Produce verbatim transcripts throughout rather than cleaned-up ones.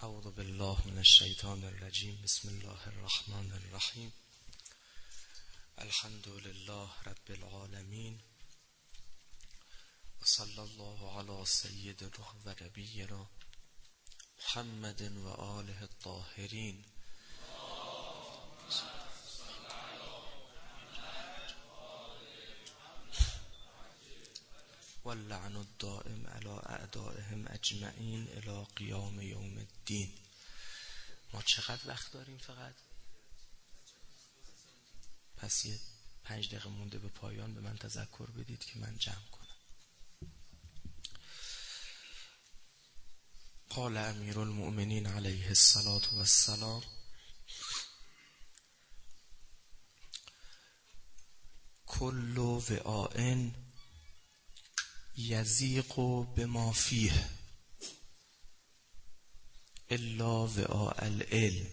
اعوذ بالله من الشیطان الرجیم. بسم الله الرحمن الرحیم. الحمد لله رب العالمین و صلی الله علی سیدنا و نبینا محمد و آله الطاهرین. واللعن الدائم على اعدائهم اجمعین الی قیام یوم الدین. ما چقدر وقت داریم؟ فقط پس یه پنج دقیقه مونده به پایان به من تذکر بدید که من جمع کنم. قال امیر المؤمنین علیه الصلاة والسلام: کل وعاء یضیق بما فیه الا وعاء العلم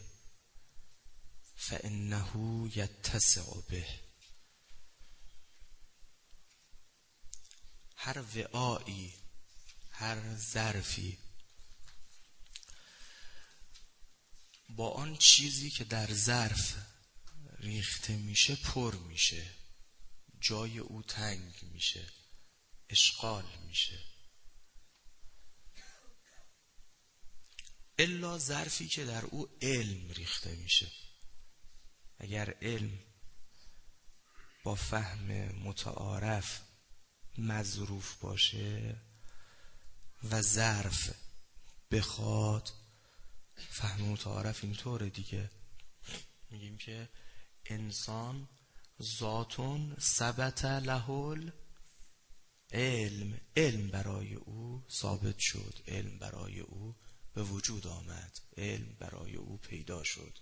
فانه یتسع به. هر وعایی، هر ظرفی با آن چیزی که در ظرف ریخته میشه پر میشه، جای او تنگ میشه، اشغال میشه، الا ظرفی که در او علم ریخته میشه. اگر علم با فهم متعارف مظروف باشه و ظرف بخواد، فهم متعارف اینطوره دیگه، میگیم که انسان ذاتون ثبت له علم، علم برای او ثابت شد، علم برای او به وجود آمد، علم برای او پیدا شد.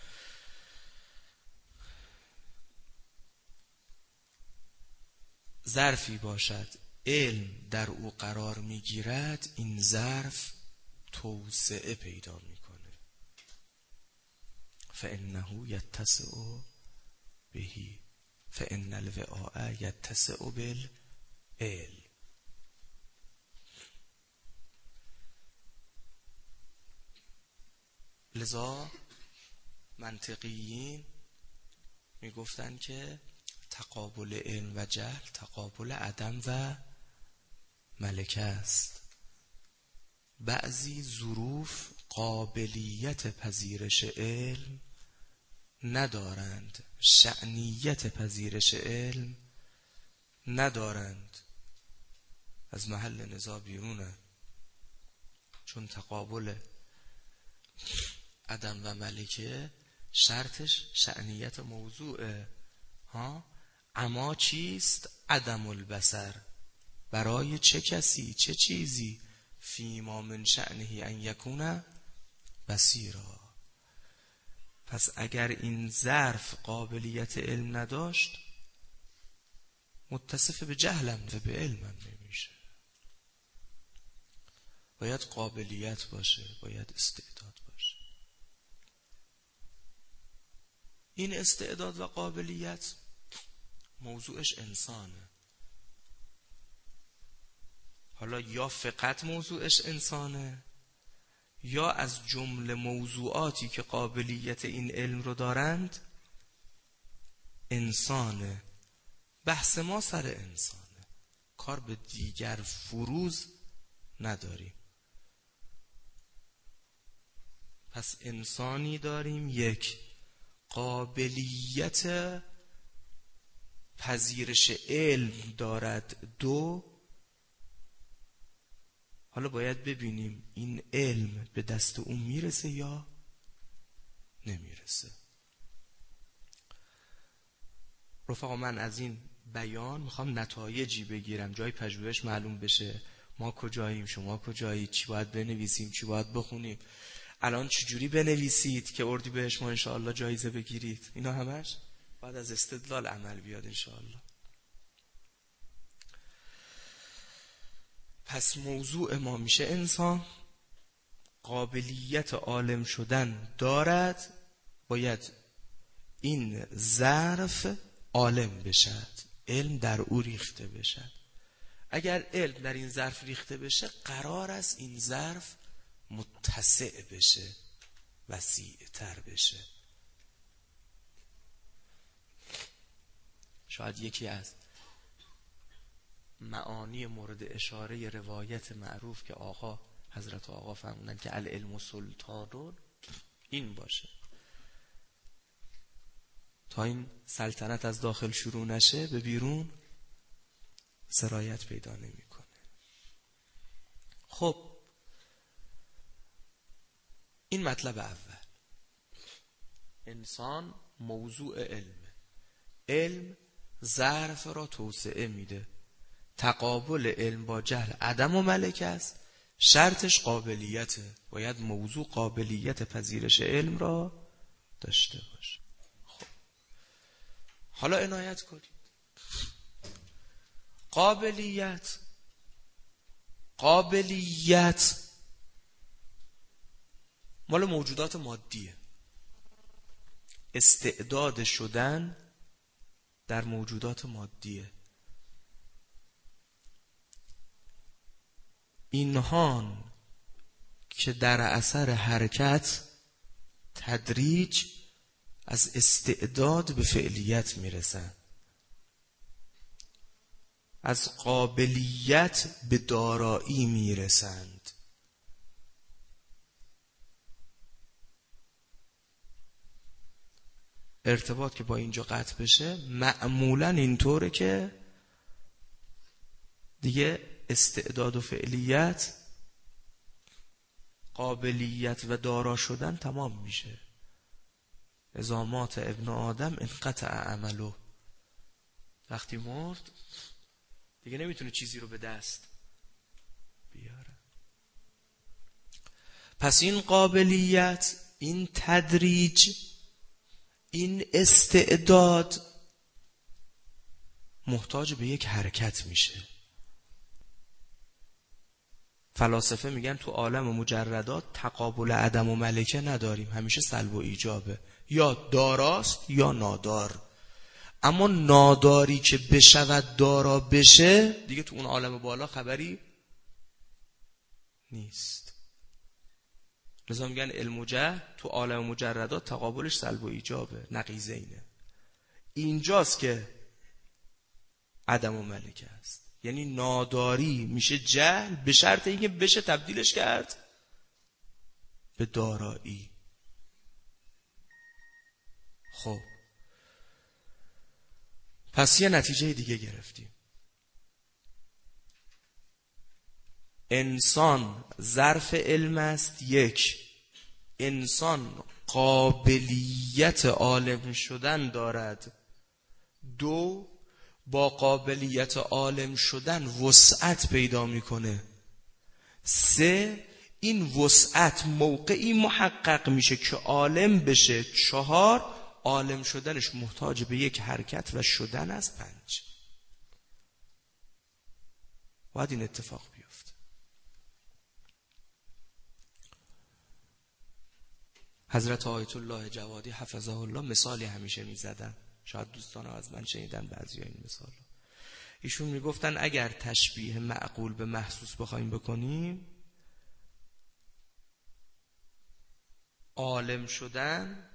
ظرفی باشد علم در او قرار میگیرد، این ظرف توسعه پیدا میکنه. فانه یتسع به، فان الوعاء یتسع بالعلم. لذا منطقیین میگفتن که تقابل علم و جهل تقابل عدم و ملکه است. بعضی ظروف قابلیت پذیرش علم ندارند، شأنیت پذیرش علم ندارند، از محل نزاع بیرونند، چون تقابل عدم و ملکه شرطش شأنیت موضوعه. ها اما چیست عدم البصر؟ برای چه کسی، چه چیزی؟ فیما من شأنه ان یکون بصیرا. پس اگر این ظرف قابلیت علم نداشت، متصف به جهلم و به علمم نمیشه. باید قابلیت باشه، باید استعداد باشه. این استعداد و قابلیت موضوعش انسانه. حالا یا فقط موضوعش انسانه، یا از جمله موضوعاتی که قابلیت این علم رو دارند انسانه. بحث ما سر انسانه، کار به دیگر فروز نداریم. پس انسانی داریم، یک، قابلیت پذیرش علم دارد، دو، حالا باید ببینیم این علم به دست اون میرسه یا نمیرسه. رفقا، من از این بیان میخوام نتایجی بگیرم، جای پژوهش معلوم بشه ما کجاییم، شما کجایید، چی باید بنویسیم، چی باید بخونیم، الان چجوری بنویسید که اردیبهشت ما انشاءالله جایزه بگیرید. اینا همش بعد از استدلال عمل بیاد انشاءالله. پس موضوع ما میشه انسان، قابلیت عالم شدن دارد، باید این ظرف عالم بشد، علم در او ریخته بشد. اگر علم در این ظرف ریخته بشه، قرار است این ظرف متسع بشه، وسیع تر بشه. شاید یکی از معانی مورد اشاره روایت معروف که آقا حضرت آقا فرمودن که العلم سلطان این باشه، تا این سلطنت از داخل شروع نشه به بیرون سرایت پیدا نمیکنه. خب این مطلب اول، انسان موضوع علم، علم ظرف را توسعه میده. تقابل علم با جهل عدم و ملکه است، شرطش قابلیته، باید موضوع قابلیت پذیرش علم را داشته باشه. خب حالا عنایت کنید، قابلیت قابلیت مال موجودات مادیه، استعداد شدن در موجودات مادیه. اینهان که در اثر حرکت تدریج از استعداد به فعلیت میرسن، از قابلیت به دارایی میرسند. ارتباط که با اینجا قطع بشه معمولا اینطوره که دیگه استعداد و فعلیت، قابلیت و دارا شدن تمام میشه. اذا مات ابن آدم انقطع عمله، وقتی مرد دیگه نمیتونه چیزی رو به دست بیاره. پس این قابلیت، این تدریج، این استعداد محتاج به یک حرکت میشه. فلاسفه میگن تو عالم مجردات تقابل عدم و ملکه نداریم، همیشه سلب و ایجابه، یا داراست یا نادار. اما ناداری که بشود دارا بشه دیگه تو اون عالم بالا خبری نیست. لذا میگن علم و جهل تو عالم مجردات تقابلش سلب و ایجابه، نقیضینه. اینجاست که عدم و ملکه است، یعنی ناداری میشه جهل به شرط اینکه بشه تبدیلش کرد به دارایی. خب پس یه نتیجه دیگه گرفتیم، انسان ظرف علم است. یک، انسان قابلیت عالم شدن دارد. دو، با قابلیت عالم شدن وسعت پیدا میکنه. سه، این وسعت موقعی محقق میشه که عالم بشه. چهار، عالم شدنش محتاج به یک حرکت و شدن است. پنج، باید این اتفاق بیفته. حضرت آیت الله جوادی حفظه الله مثالی همیشه میزدن، شاید دوستان از من شنیدن بعضی این مثال. ایشون میگفتن اگر تشبیه معقول به محسوس بخوایم بکنیم، عالم شدن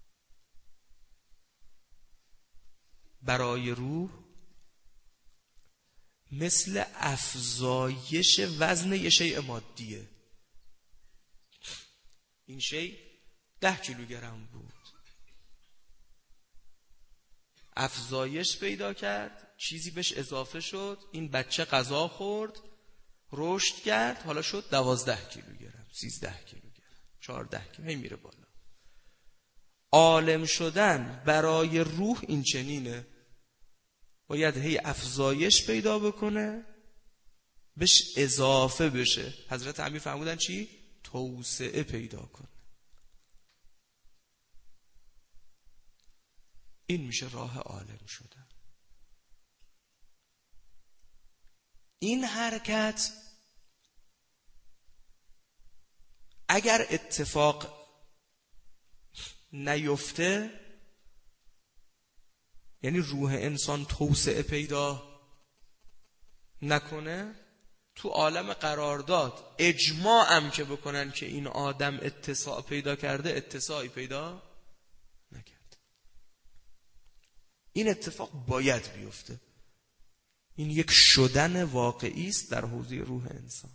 برای روح مثل افزایش وزن یه شیء مادیه. این شیء ده کیلوگرم بود، افزایش پیدا کرد، چیزی بهش اضافه شد، این بچه غذا خورد، رشد کرد، حالا شد دوازده کیلوگرم، سیزده کیلوگرم، چهارده کیلوگرم، هی میره بالا. عالم شدن برای روح این چنینه، باید هی افزایش پیدا بکنه، بهش اضافه بشه. حضرت امیر فرمودن چی؟ توسعه پیدا کنه. این میشه راه عالم شدن. این حرکت اگر اتفاق نیفته، یعنی روح انسان توسعه پیدا نکنه، تو عالم قرارداد اجماع هم که بکنن که این آدم اتساع پیدا کرده، اتساعی پیدا نکرد. این اتفاق باید بیفته. این یک شدن واقعی است در حوزه روح انسان.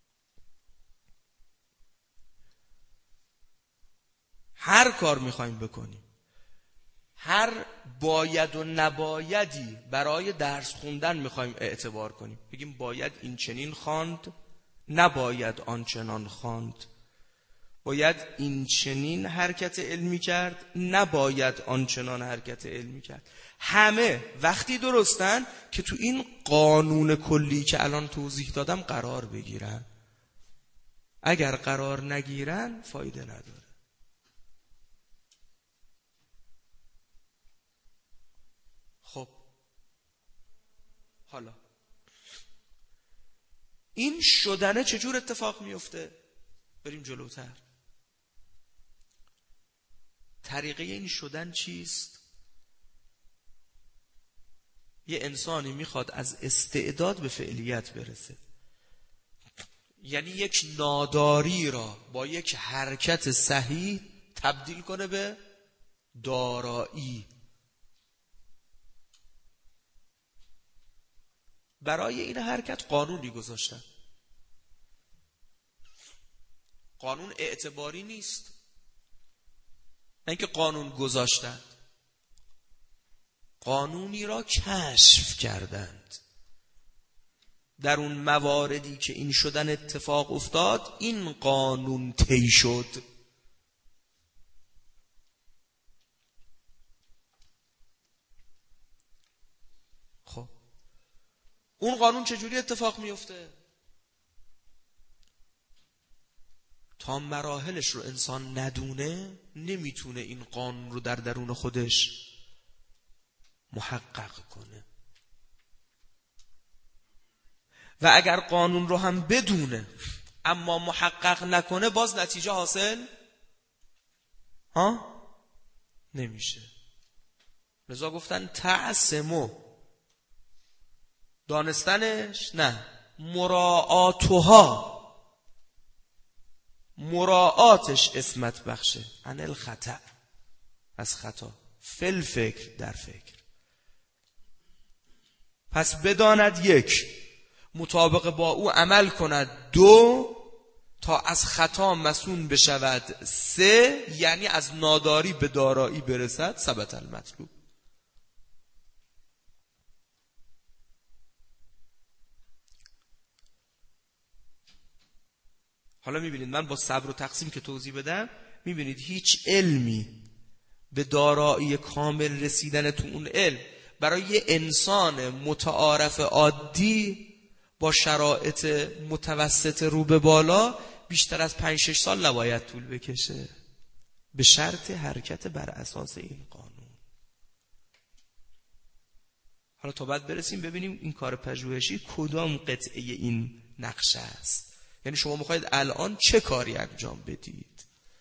هر کار میخوایم بکنیم، هر باید و نبایدی برای درس خوندن میخوایم اعتبار کنیم، بگیم باید این چنین خواند، نباید آنچنان خواند، باید این چنین حرکت علمی کرد، نباید آنچنان حرکت علمی کرد، همه وقتی درستن که تو این قانون کلی که الان توضیح دادم قرار بگیرن. اگر قرار نگیرن فایده نداره. خب حالا این شدنه چجور اتفاق میفته؟ بریم جلوتر. طریقه این شدن چیست؟ یه انسانی میخواد از استعداد به فعلیت برسه، یعنی یک ناداری را با یک حرکت صحیح تبدیل کنه به دارایی. برای این حرکت قانونی گذاشتن. قانون اعتباری نیست، نه اینکه قانون گذاشتند، قانونی را کشف کردند. در اون مواردی که این شدن اتفاق افتاد، این قانون طی شد. خب اون قانون چجوری اتفاق میفته؟ تا مراحلش رو انسان ندونه نمیتونه این قانون رو در درون خودش محقق کنه. و اگر قانون رو هم بدونه اما محقق نکنه، باز نتیجه حاصل ها نمیشه. لذا گفتن تعصمو، دانستنش نه، مراعاتها، مراعاتش اسمت بخشه، عن الخطأ، از خطا، فل فکر، در فکر. پس بداند یک، مطابق با او عمل کند دو، تا از خطا مسون بشود سه، یعنی از ناداری به دارایی برسد ثبت المطلوب. حالا میبینید من با صبر و تقسیم که توضیح بدم، میبینید هیچ علمی به دارایی کامل رسیدن تو اون علم برای یه انسان متعارف عادی با شرایط متوسط رو به بالا بیشتر از پنج شش سال نباید طول بکشه، به شرط حرکت بر اساس این قانون. حالا تا بعد برسیم ببینیم این کار پژوهشی کدام قطعه این نقشه است. یعنی شما میخواید الان چه کاری انجام بدید؟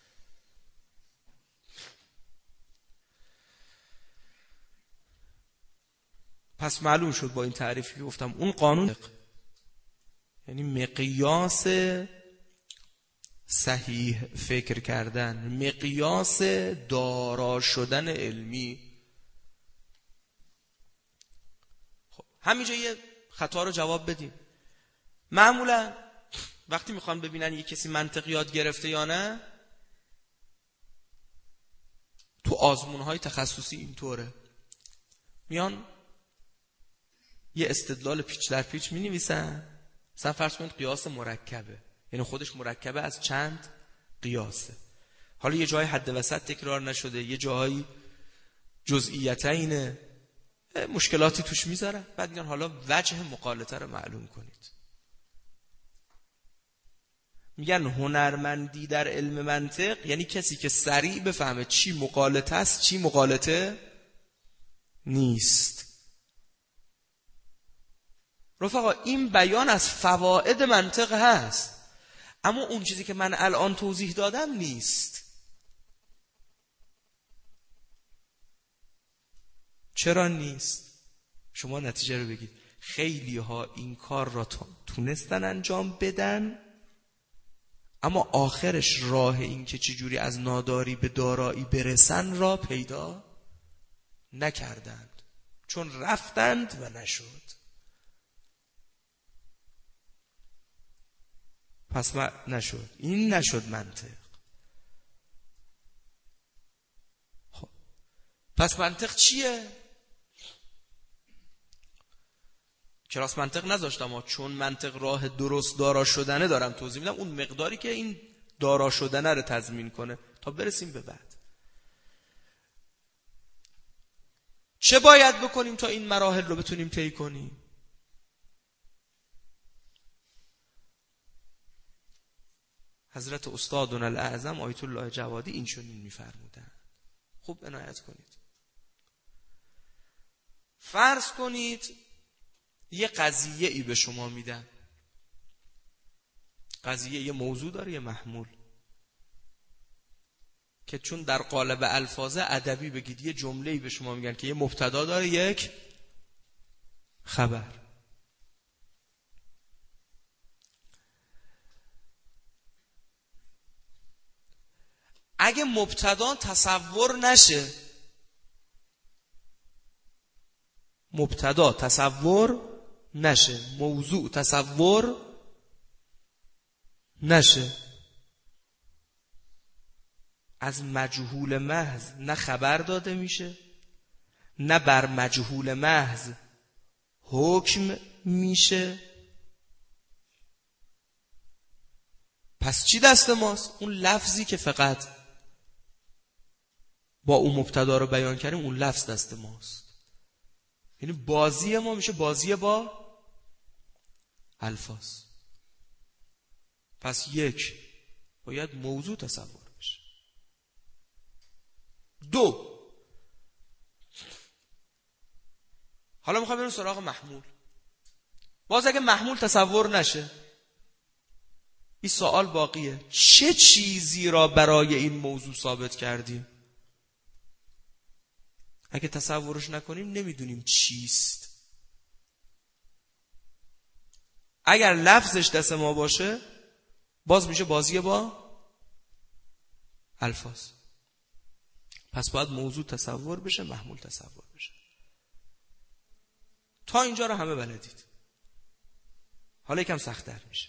پس معلوم شد با این تعریفی که گفتم اون قانون، یعنی مقیاس صحیح فکر کردن، مقیاس دارا شدن علمی. خب همینجا یه خطا رو جواب بدیم. معمولا وقتی میخوان ببینن یه کسی منطق یاد گرفته یا نه، تو آزمون‌های تخصصی اینطوره، میان یه استدلال پیچ در پیچ می‌نویسن. مثلا فرض کنید قیاس مرکبه، یعنی خودش مرکبه از چند قیاسه. حالا یه جای حد وسط تکرار نشده، یه جایی جزئیتین مشکلاتی توش میذارن، بعد میگن حالا وجه مقالطه رو معلوم کنید. میگن هنرمندی در علم منطق یعنی کسی که سریع بفهمه چی مقالطه است چی مقالطه نیست. رفقا این بیان از فواید منطق هست، اما اون چیزی که من الان توضیح دادم نیست. چرا نیست؟ شما نتیجه رو بگید. خیلی ها این کار را تونستن انجام بدن، اما آخرش راه این که چجوری از ناداری به دارایی برسن را پیدا نکردند، چون رفتند و نشد. پس ما نشد، این نشد منطق. خب پس منطق چیه؟ کلاس منطق نذاشتم اما چون منطق راه درست دارا شدنه دارم توضیح میدم، اون مقداری که این دارا شدنه رو تضمین کنه تا برسیم به بعد. چه باید بکنیم تا این مراحل رو بتونیم طی کنیم؟ حضرت استادنا الاعظم آیت الله جوادی این چنین می‌فرمودند. خوب عنایت کنید. فرض کنید یه قضیه ای به شما میدن، قضیه یه موضوع داره، یه محمول، که چون در قالب الفاظ ادبی بگید یه جمله‌ای به شما میگن که یه مبتدا داره، یک خبر. اگه مبتدا تصور نشه، مبتدا تصور نشه، موضوع تصور نشه، از مجهول محض نه خبر داده میشه، نه بر مجهول محض حکم میشه. پس چی دست ماست؟ اون لفظی که فقط با اون مبتدا رو بیان کردیم، اون لفظ دست ماست. یعنی بازی ما میشه بازی با الفاظ. پس یک، باید موضوع تصور بشه. دو، حالا میخوام بریم سراغ محمول. باز اگه محمول تصور نشه، این سوال باقیه، چه چیزی را برای این موضوع ثابت کردیم؟ اگه تصورش نکنیم نمیدونیم چیست. اگر لفظش دست ما باشه، باز میشه بازی با الفاظ. پس باید موضوع تصور بشه، محمول تصور بشه. تا اینجا رو همه بلدید. حالا یکم سخت‌تر میشه.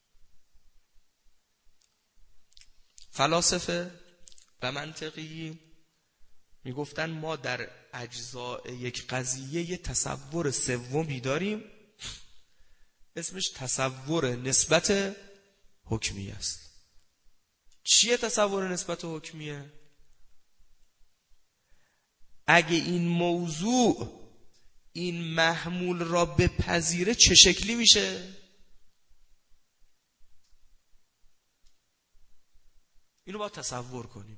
فلاسفه و منطقی میگفتن ما در اجزاء یک قضیه یه تصور سومی داریم، اسمش تصور نسبت حکمیه است. چیه تصور نسبت حکمیه؟ اگه این موضوع این محمول را بپذیره چه شکلی میشه؟ اینو باید تصور کنیم.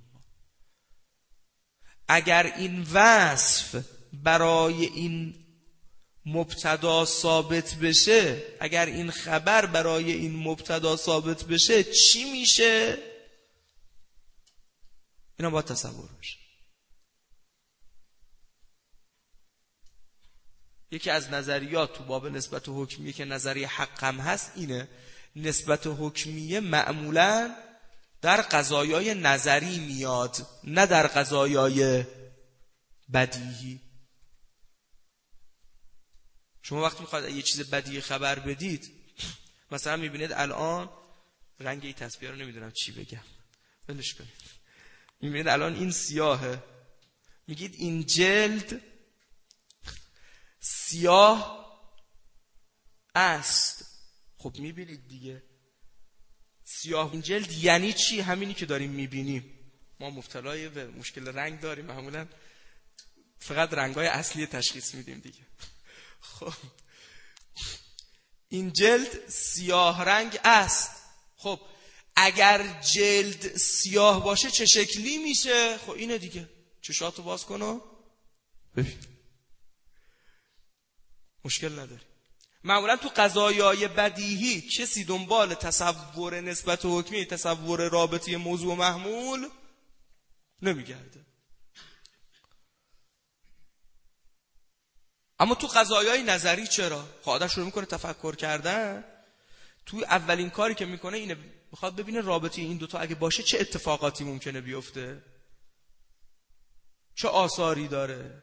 اگر این وصف برای این مبتدا ثابت بشه، اگر این خبر برای این مبتدا ثابت بشه، چی میشه؟ اینا باید تصور بشه. یکی از نظریات تو باب نسبت حکمیه که نظریه حق هم هست اینه، نسبت حکمیه معمولاً در قضایای نظری میاد، نه در قضایای بدیهی. شما وقتی میخواید یه چیز بدیهی خبر بدید، مثلا میبینید الان رنگ این تصویر رو نمیدونم چی بگم، ولش کنید. میبینید الان این سیاهه، میگید این جلد سیاه است. خب میبینید دیگه سیاه این جلد یعنی چی؟ همینی که داریم میبینیم. ما مبتلای به مشکل رنگ داریم، معمولا فقط رنگای اصلی تشخیص میدیم دیگه. خب این جلد سیاه رنگ است. خب اگر جلد سیاه باشه چه شکلی میشه؟ خب اینه دیگه، چشاتو باز کن و ببین، مشکل نداری. معمولا تو قضایای بدیهی کسی دنبال تصور نسبت حکمی، تصور رابطی موضوع و محمول نمیگرده. اما تو قضایای نظری چرا؟ خب آدم شروع میکنه تفکر کردن، توی اولین کاری که میکنه اینه میخواد ببینه رابطه این دوتا اگه باشه چه اتفاقاتی ممکنه بیفته، چه آثاری داره.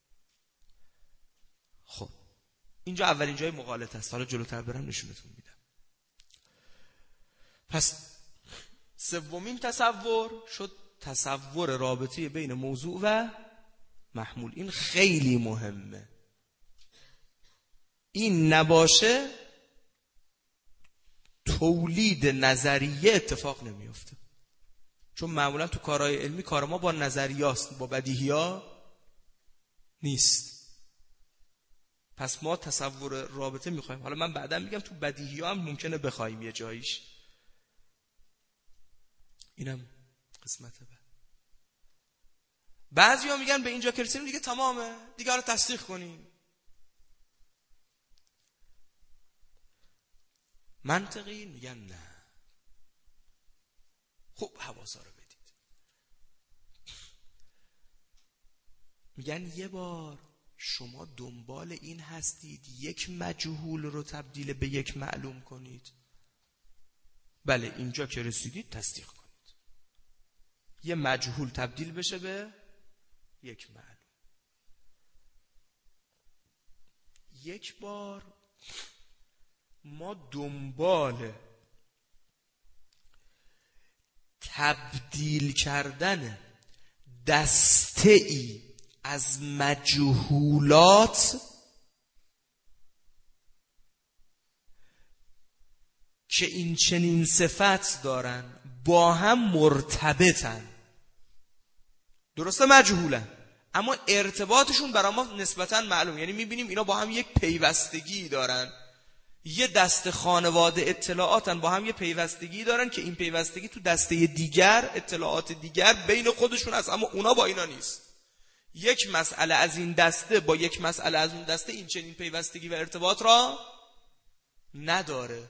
خب اینجا اولین جای مغالطه است. حالا جلوتر برم نشونتون میدم. پس سومین تصور شد تصور رابطه بین موضوع و محمول. این خیلی مهمه. این نباشه تولید نظریه اتفاق نمیفته. چون معمولا تو کارهای علمی کار ما با نظریاست، با بدیهی‌ها نیست. پس ما تصور رابطه میخوایم. حالا من بعدا میگم تو بدیهی‌ها هم ممکنه بخوایم یه جاییش. اینم قسمت بعد. بعضیا میگن به اینجا که رسیدیم دیگه تمامه، دیگه رو تصدیق کنیم. منطقی میگن نه. خوب حواسا رو بدید. میگن یه بار شما دنبال این هستید یک مجهول رو تبدیل به یک معلوم کنید. بله اینجا که رسیدید تصدیق کنید. یه مجهول تبدیل بشه به یک معلوم. یک بار ما دنبال تبدیل کردن دسته ای از مجهولات که این چنین صفت دارن با هم مرتبطن. درسته مجهولن اما ارتباطشون برای ما نسبتاً معلوم. یعنی میبینیم اینا با هم یک پیوستگی دارن، یه دسته خانواده اطلاعاتن با هم یه پیوستگی دارن که این پیوستگی تو دسته دیگر اطلاعات دیگر بین خودشون هست اما اونا با اینا نیست. یک مسئله از این دسته با یک مسئله از اون دسته این چنین پیوستگی و ارتباط را نداره.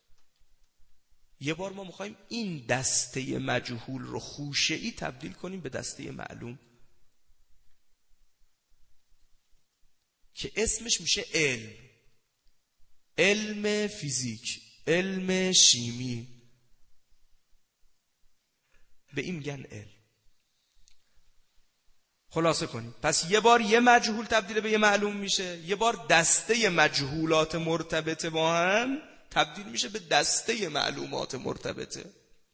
یه بار ما میخوایم این دسته مجهول رو خوشه‌ای تبدیل کنیم به دسته معلوم که اسمش میشه علم. علم فیزیک، علم شیمی، به این میگن علم. خلاصه کنیم. پس یه بار یه مجهول تبدیل به یه معلوم میشه، یه بار دسته مجهولات مرتبطه با هم تبدیل میشه به دسته معلومات مرتبطه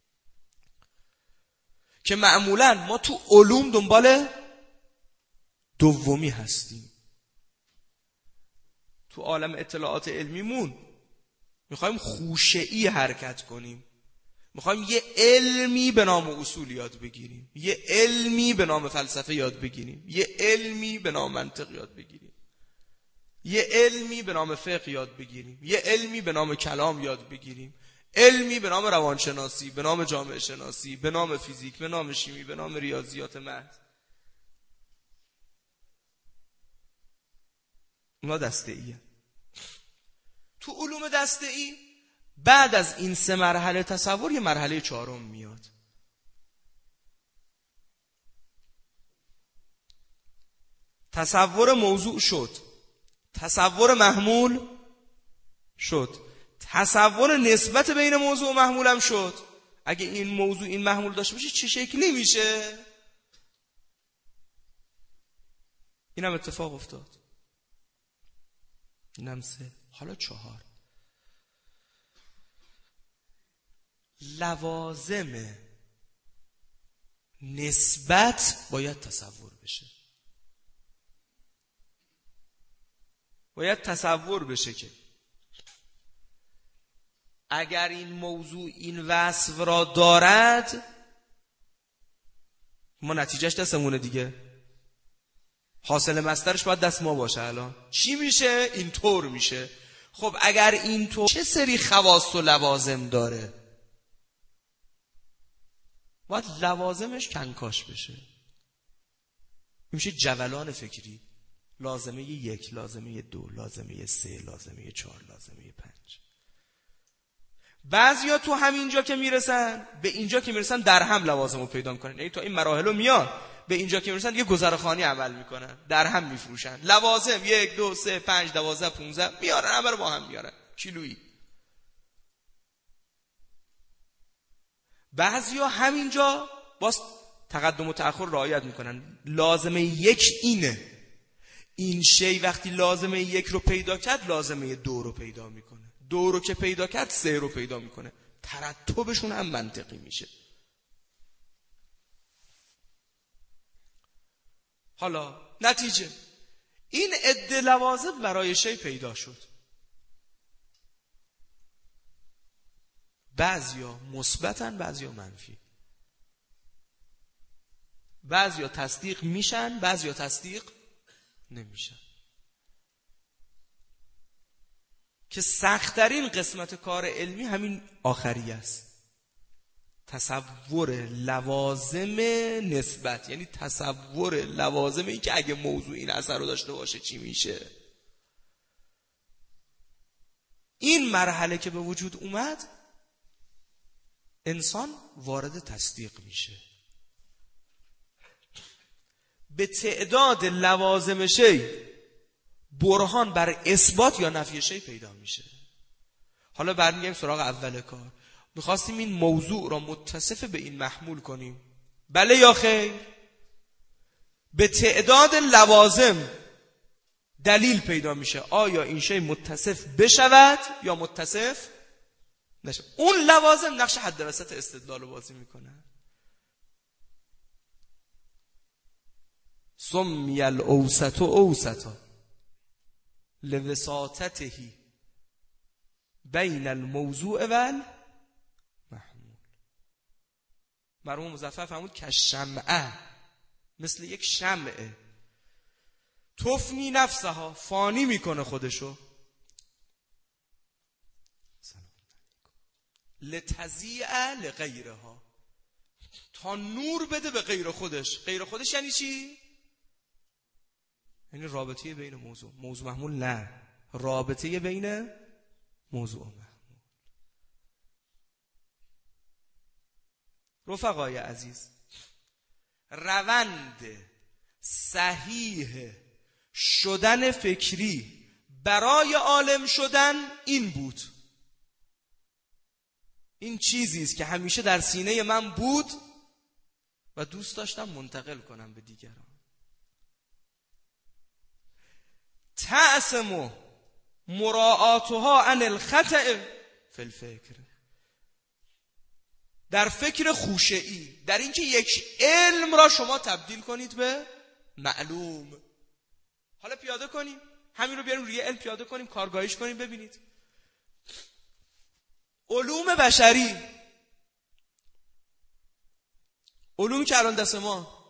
که معمولا ما تو علوم دنبال دومی هستیم. تو عالم اطلاعات علمیمون میخوایم خوشه‌ای حرکت کنیم، میخوایم یه علمی به نام اصول یاد بگیریم، یه علمی به نام فلسفه یاد بگیریم، یه علمی به نام منطق یاد بگیریم، یه علمی به نام فقه یاد بگیریم، یه علمی به نام کلام یاد بگیریم، علمی به نام روانشناسی، به نام جامعه شناسی، به نام فیزیک، به نام شیمی، به نام ریاضیات محض. اونا دسته ایه. تو علوم دسته ای بعد از این سه مرحله تصور یه مرحله چهارم میاد. تصور موضوع شد، تصور محمول شد، تصور نسبت بین موضوع و محمول هم شد. اگه این موضوع این محمول داشته باشه چه شکلی میشه؟ اینم اتفاق افتاد. اینم سه. حالا چهار. لوازم نسبت باید تصور بشه. باید تصور بشه که اگر این موضوع این وصف را دارد ما نتیجهش دستمونه دیگه. حاصل مصدرش باید دست ما باشه. الان چی میشه؟ اینطور میشه. خب اگر اینطور چه سری خواص و لوازم داره؟ باید لوازمش کنکاش بشه. میشه جولان فکری. لازمه یک، لازمه دو، لازمه سه، لازمه چهار، لازمه پنج. بعضیا تو همینجا که میرسن به اینجا که میرسن در هم لوازم رو پیدا میکنن. یعنی تا این مراحل رو میان به اینجا که میرسن یه گذرخانی عمل میکنن، در هم میفروشن. لوازم یک دو سه پنج دوازده پونزده میارن، همه رو با هم میارن کیلویی. بعضیا همینجا باز تقدم و تأخر رعایت میکنن. لازمه یک اینه، این شی وقتی لازمه یک رو پیدا کرد لازمه دو رو پیدا میکنه، دو رو که پیدا کرد سه رو پیدا میکنه، ترتبشون هم منطقی میشه. حالا نتیجه این عده لوازم برای شی پیدا شد. بعضیا مثبتن، بعضیا منفی. بعضیا تصدیق میشن، بعضیا تصدیق نمیشن. که سخت‌ترین قسمت کار علمی همین آخری است، تصور لوازم نسبت، یعنی تصور لوازم این که اگه موضوع این اثر رو داشته باشه چی میشه. این مرحله که به وجود اومد انسان وارد تصدیق میشه. به تعداد لوازم شی برهان بر اثبات یا نفی شی پیدا میشه. حالا برمیگردیم سراغ اول کار. میخواستیم این موضوع را متصف به این محمول کنیم، بله یا خیر؟ به تعداد لوازم دلیل پیدا میشه آیا این شی متصف بشود یا متصف نشه. اون لوازم نقش حد وسط استدلال رو بازی میکنه. سمی الاوسط اوسطا لوساطته بین الموضوع و محمول. مرحوم مظفر فرمود که شمعه، مثل یک شمعه، تفنی نفسها، فانی میکنه خودشو، لتضیع لغیرها، تا نور بده به غیر خودش. غیر خودش یعنی چی؟ یعنی رابطه بین موضوع موضوع محمول، نه، رابطه بین موضوع و محمول. رفقای عزیز، روند صحیح شدن فکری برای عالم شدن این بود. این چیزی است که همیشه در سینه من بود و دوست داشتم منتقل کنم به دیگران. تعصم مراعاتها عن الخطأ فی الفکر، در فکر خوشه‌ای، در اینکه یک علم را شما تبدیل کنید به معلوم. حالا پیاده کنیم همین رو، بیاریم روی علم پیاده کنیم، کارگاهیش کنیم. ببینید علوم بشری، علومی که الان دست ما،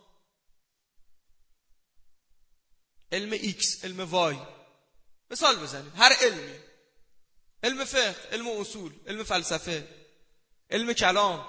علم ایکس، علم وای، مثال بزنیم، هر علمی، علم فقه، علم اصول، علم فلسفه، علم کلام،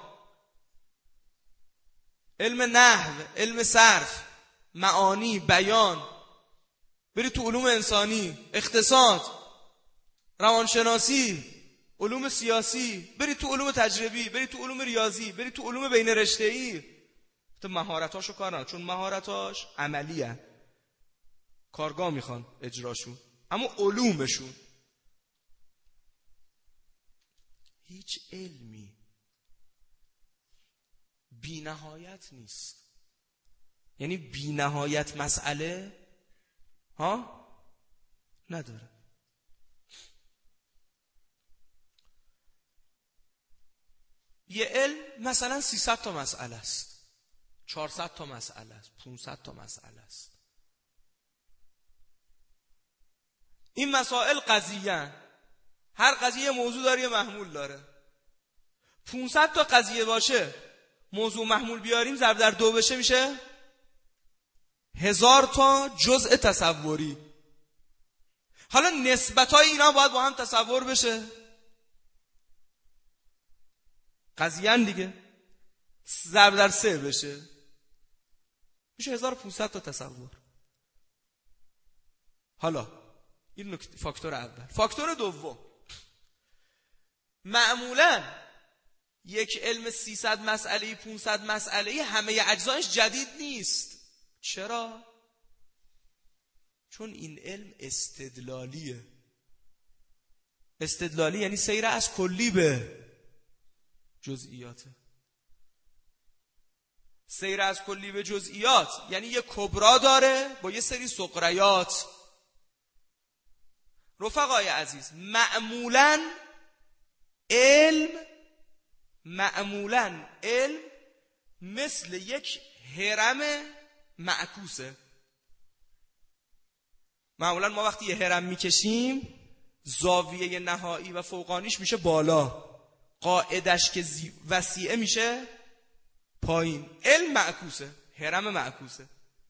علم نحو، علم صرف، معانی، بیان، بری تو علوم انسانی، اقتصاد، روانشناسی، علوم سیاسی، بری تو علوم تجربی، بری تو علوم ریاضی، بری تو علوم بین رشته‌ای. تو مهارتاشو کار ندارن، چون مهارتاش عملیه، کارگاه میخوان اجراشون، اما علومشون هیچ علمی بی نهایت نیست. یعنی بی نهایت مسئله ها نداره. یه علم مثلا سیصد تا مسئله است، چهارصد تا مسئله است، پانصد تا مسئله است. این مسائل قضیه، هر قضیه موضوع داره، محمول داره. پانصد تا قضیه باشه، موضوع محمول بیاریم، ضرب در دو بشه، میشه هزار تا جزء تصوری. حالا نسبتای اینا باید با هم تصور بشه، قضیه دیگه، ضرب در سه بشه، میشه هزار و پانصد تا تصور. حالا این نکته، فاکتور اول. فاکتور دوم، معمولا یک علم سیصد مسئله، پانصد مسئله، همه اجزایش جدید نیست. چرا؟ چون این علم استدلالیه. استدلالی یعنی سیر از کلی به جزئیاته. سیر از کلی به جزئیات یعنی یه کبرا داره با یه سری صغریات. رفقای عزیز، معمولاً علم معمولاً علم مثل یک هرم معکوسه. معمولاً ما وقتی یه هرم میکشیم زاویه نهایی و فوقانیش میشه بالا، قاعدش که وسیعه میشه پایین. علم معکوسه، هرم معکوسه.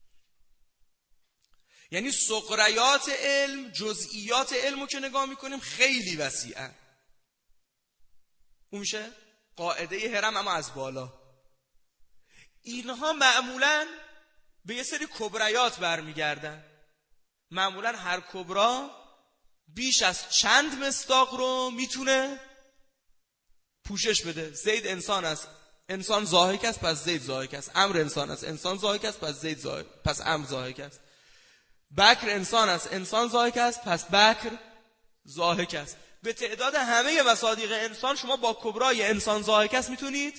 یعنی صغریات علم، جزئیات علمو که نگاه میکنیم خیلی وسیعه. اون میشه قاعده هرم اما از بالا. اینها معمولاً به یه سری کبریات برمیگردن. معمولاً هر کبرا بیش از چند مصداق رو میتونه پوشش بده. زید انسان است، انسان ضاحک است، پس زید ضاحک است. امر انسان است، انسان ضاحک است، پس زید ضاحک، پس امر ضاحک است. بکر انسان است، انسان ضاحک است، پس بکر ضاحک است. به تعداد همه مصادیق انسان شما با کبرای انسان ضاحک است میتونید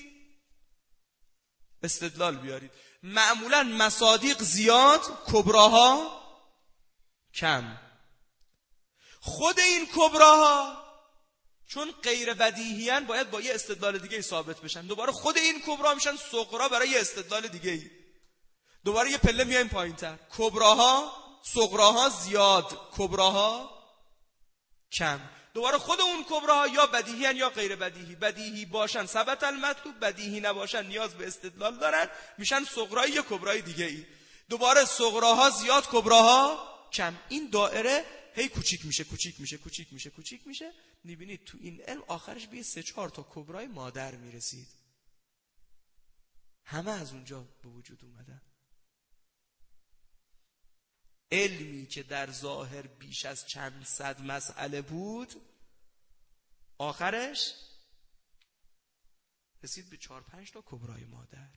استدلال بیارید. معمولا مصادیق زیاد، کبراها کم. خود این کبراها چون غیر بدیهیان باید با یه استدلال دیگه ثابت بشن. دوباره خود این کبرا میشن صغرا برای یه استدلال دیگه. دوباره یه پله میایم پایینتر. کبراها، صغراها زیاد، کبراها کم. دوباره خود اون کبراها یا بدیهیان یا غیر بدیهی. بدیهی باشن ثبت المطلوب، بدیهی نباشن نیاز به استدلال دارن، میشن صغرایی یا کبرای دیگه ای. دوباره صغراها زیاد، کبراها کم. این دایره هی کوچیک میشه کوچیک میشه کوچیک میشه کوچیک میشه. میبینید تو این علم آخرش به سه چهار تا کبرای مادر میرسید. همه از اونجا به وجود اومدن. علمی که در ظاهر بیش از چند صد مسئله بود آخرش رسید به چهار پنج تا کبرای مادر.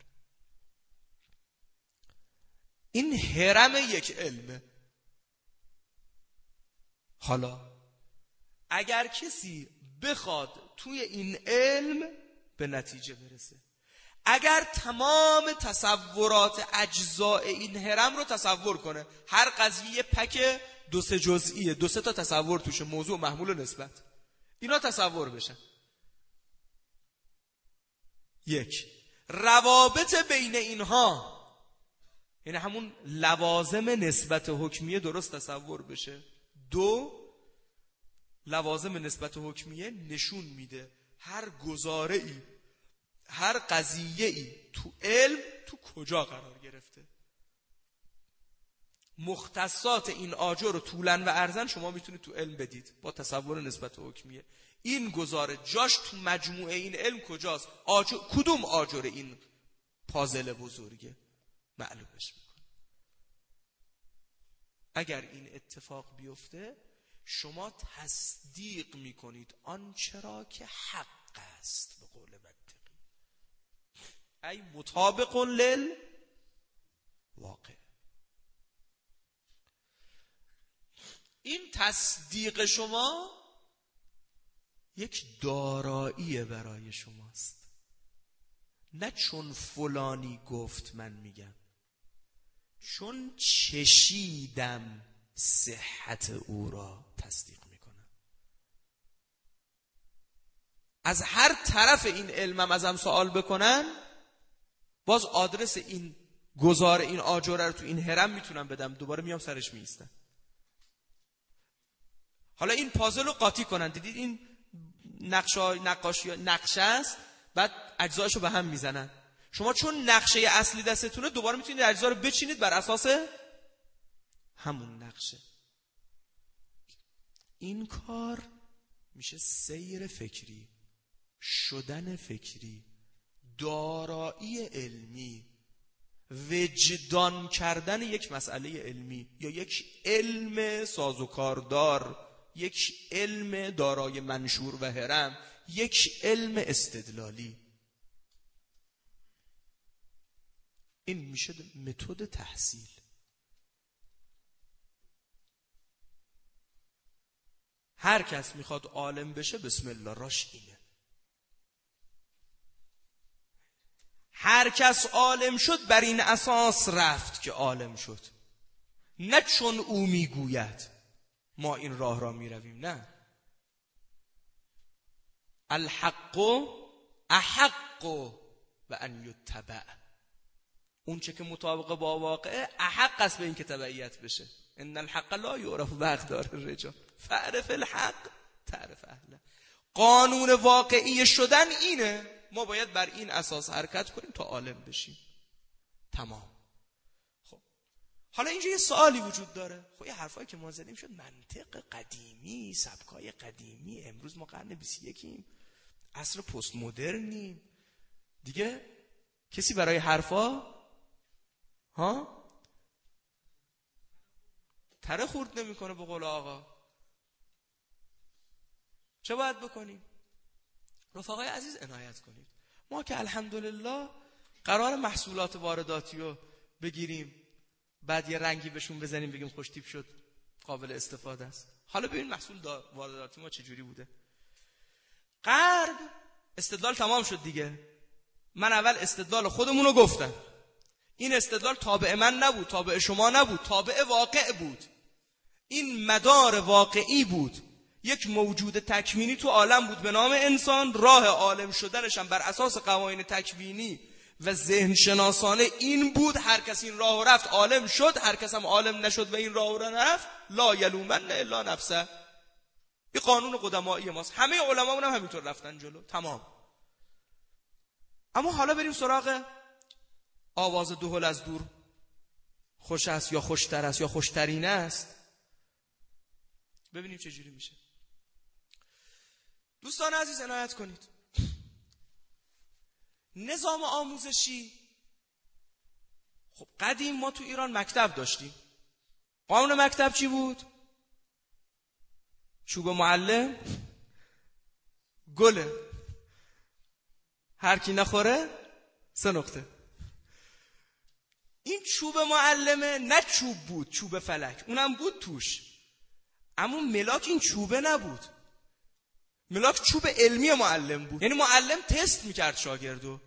این هرم یک علمه. حالا اگر کسی بخواد توی این علم به نتیجه برسه، اگر تمام تصورات اجزاء این هرم رو تصور کنه، هر قضیه پک دو سه جزئیه، دو سه تا تصور توشه، موضوع، محمول و نسبت، اینا تصور بشن. یک، روابط بین اینها یعنی همون لوازم نسبت حکمیه درست تصور بشه. دو، لوازم نسبت حکمیه نشون میده هر گزاره ای، هر قضیه ای تو علم تو کجا قرار گرفته. مختصات این آجر رو طولن و عرضن شما میتونید تو علم بدید با تصور نسبت حکمیه. این گزاره جاش تو مجموعه این علم کجاست؟ آجر، کدوم آجر این پازل بزرگه معلومش میکنه. اگر این اتفاق بیفته شما تصدیق میکنید آنچه را که حق است، به قول منطقی ای مطابق لل واقع. این تصدیق شما یک دارایی برای شماست، نه چون فلانی گفت من میگم، چون چشیدم صحت او را تصدیق میکنم. از هر طرف این علمم ازم سوال بکنن باز آدرس این گزاره این آجره رو تو این هرم میتونم بدم، دوباره میام سرش میایستم. حالا این پازل رو قاطی کنن، دیدید این نقشه نقاشی نقشه است، بعد اجزایشو به هم میزنن. شما چون نقشه اصلی دستتونه دوباره میتونید اجزا رو بچینید بر اساس همون نقشه. این کار میشه سیر فکری، شدن فکری، دارایی علمی، وجدان کردن یک مسئله علمی یا یک علم سازوکاردار، یک علم دارای منشور و هرم، یک علم استدلالی. این میشه متد تحصیل. هر کس میخواد عالم بشه بسم الله راش اینه. هر کس عالم شد بر این اساس رفت که عالم شد، نه چون او میگوید ما این راه را میرویم. نه، الحق احق و ان یتبع، اون چه که مطابق با واقعه احق است به این که تبعیت بشه. ان الحق لا یعرف باقدار الرجال فاعرف الحق تعرف اهله. قانون واقعی شدن اینه، ما باید بر این اساس حرکت کنیم تا عالم بشیم. تمام. خب حالا اینجا یه سوالی وجود داره. خب یه حرفایی که ما زدیم شد منطق قدیمی، سبکای قدیمی. امروز ما قرن بیست و یکیم، عصر پست مدرنیم دیگه. کسی برای حرفا ها تره خورد نمیکنه. به قول آقا چه باید بکنیم؟ رفقای عزیز عنایت کنید. ما که الحمدلله قرار محصولات وارداتی رو بگیریم، بعد یه رنگی بهشون بزنیم بگیم خوش تیپ شد، قابل استفاده است. حالا ببین محصول وارداتی ما چجوری بوده. غرب استدلال تمام شد دیگه. من اول استدلال خودمون رو گفتم. این استدلال تابع من نبود، تابع شما نبود، تابع واقع بود. این مدار واقعی بود. یک موجود تکوینی تو عالم بود به نام انسان. راه عالم شدنش هم بر اساس قوانین تکوینی و ذهن شناسانه این بود. هر کس این راه رفت عالم شد، هر کس هم عالم نشد و این راه رو نرفت لا یلومن الا نفسه. این قانون قدمایی ماست. همه علماء هم همینطور رفتن جلو. تمام. اما حالا بریم سراغ آواز دهل از دور خوش است یا خوشتر است یا خوشترین است. ببینیم چه جوری میشه. دوستان عزیز عنایت کنید. نظام آموزشی، خب قدیم ما تو ایران مکتب داشتیم. قانون مکتب چی بود؟ چوب معلم گله، هر کی نخوره سه نقطه. این چوب معلمه نه چوب بود، چوب فلک اونم بود توش، اما ملاک این چوبه نبود. ملاک چوب علمی معلم بود. یعنی معلم تست میکرد شاگردو،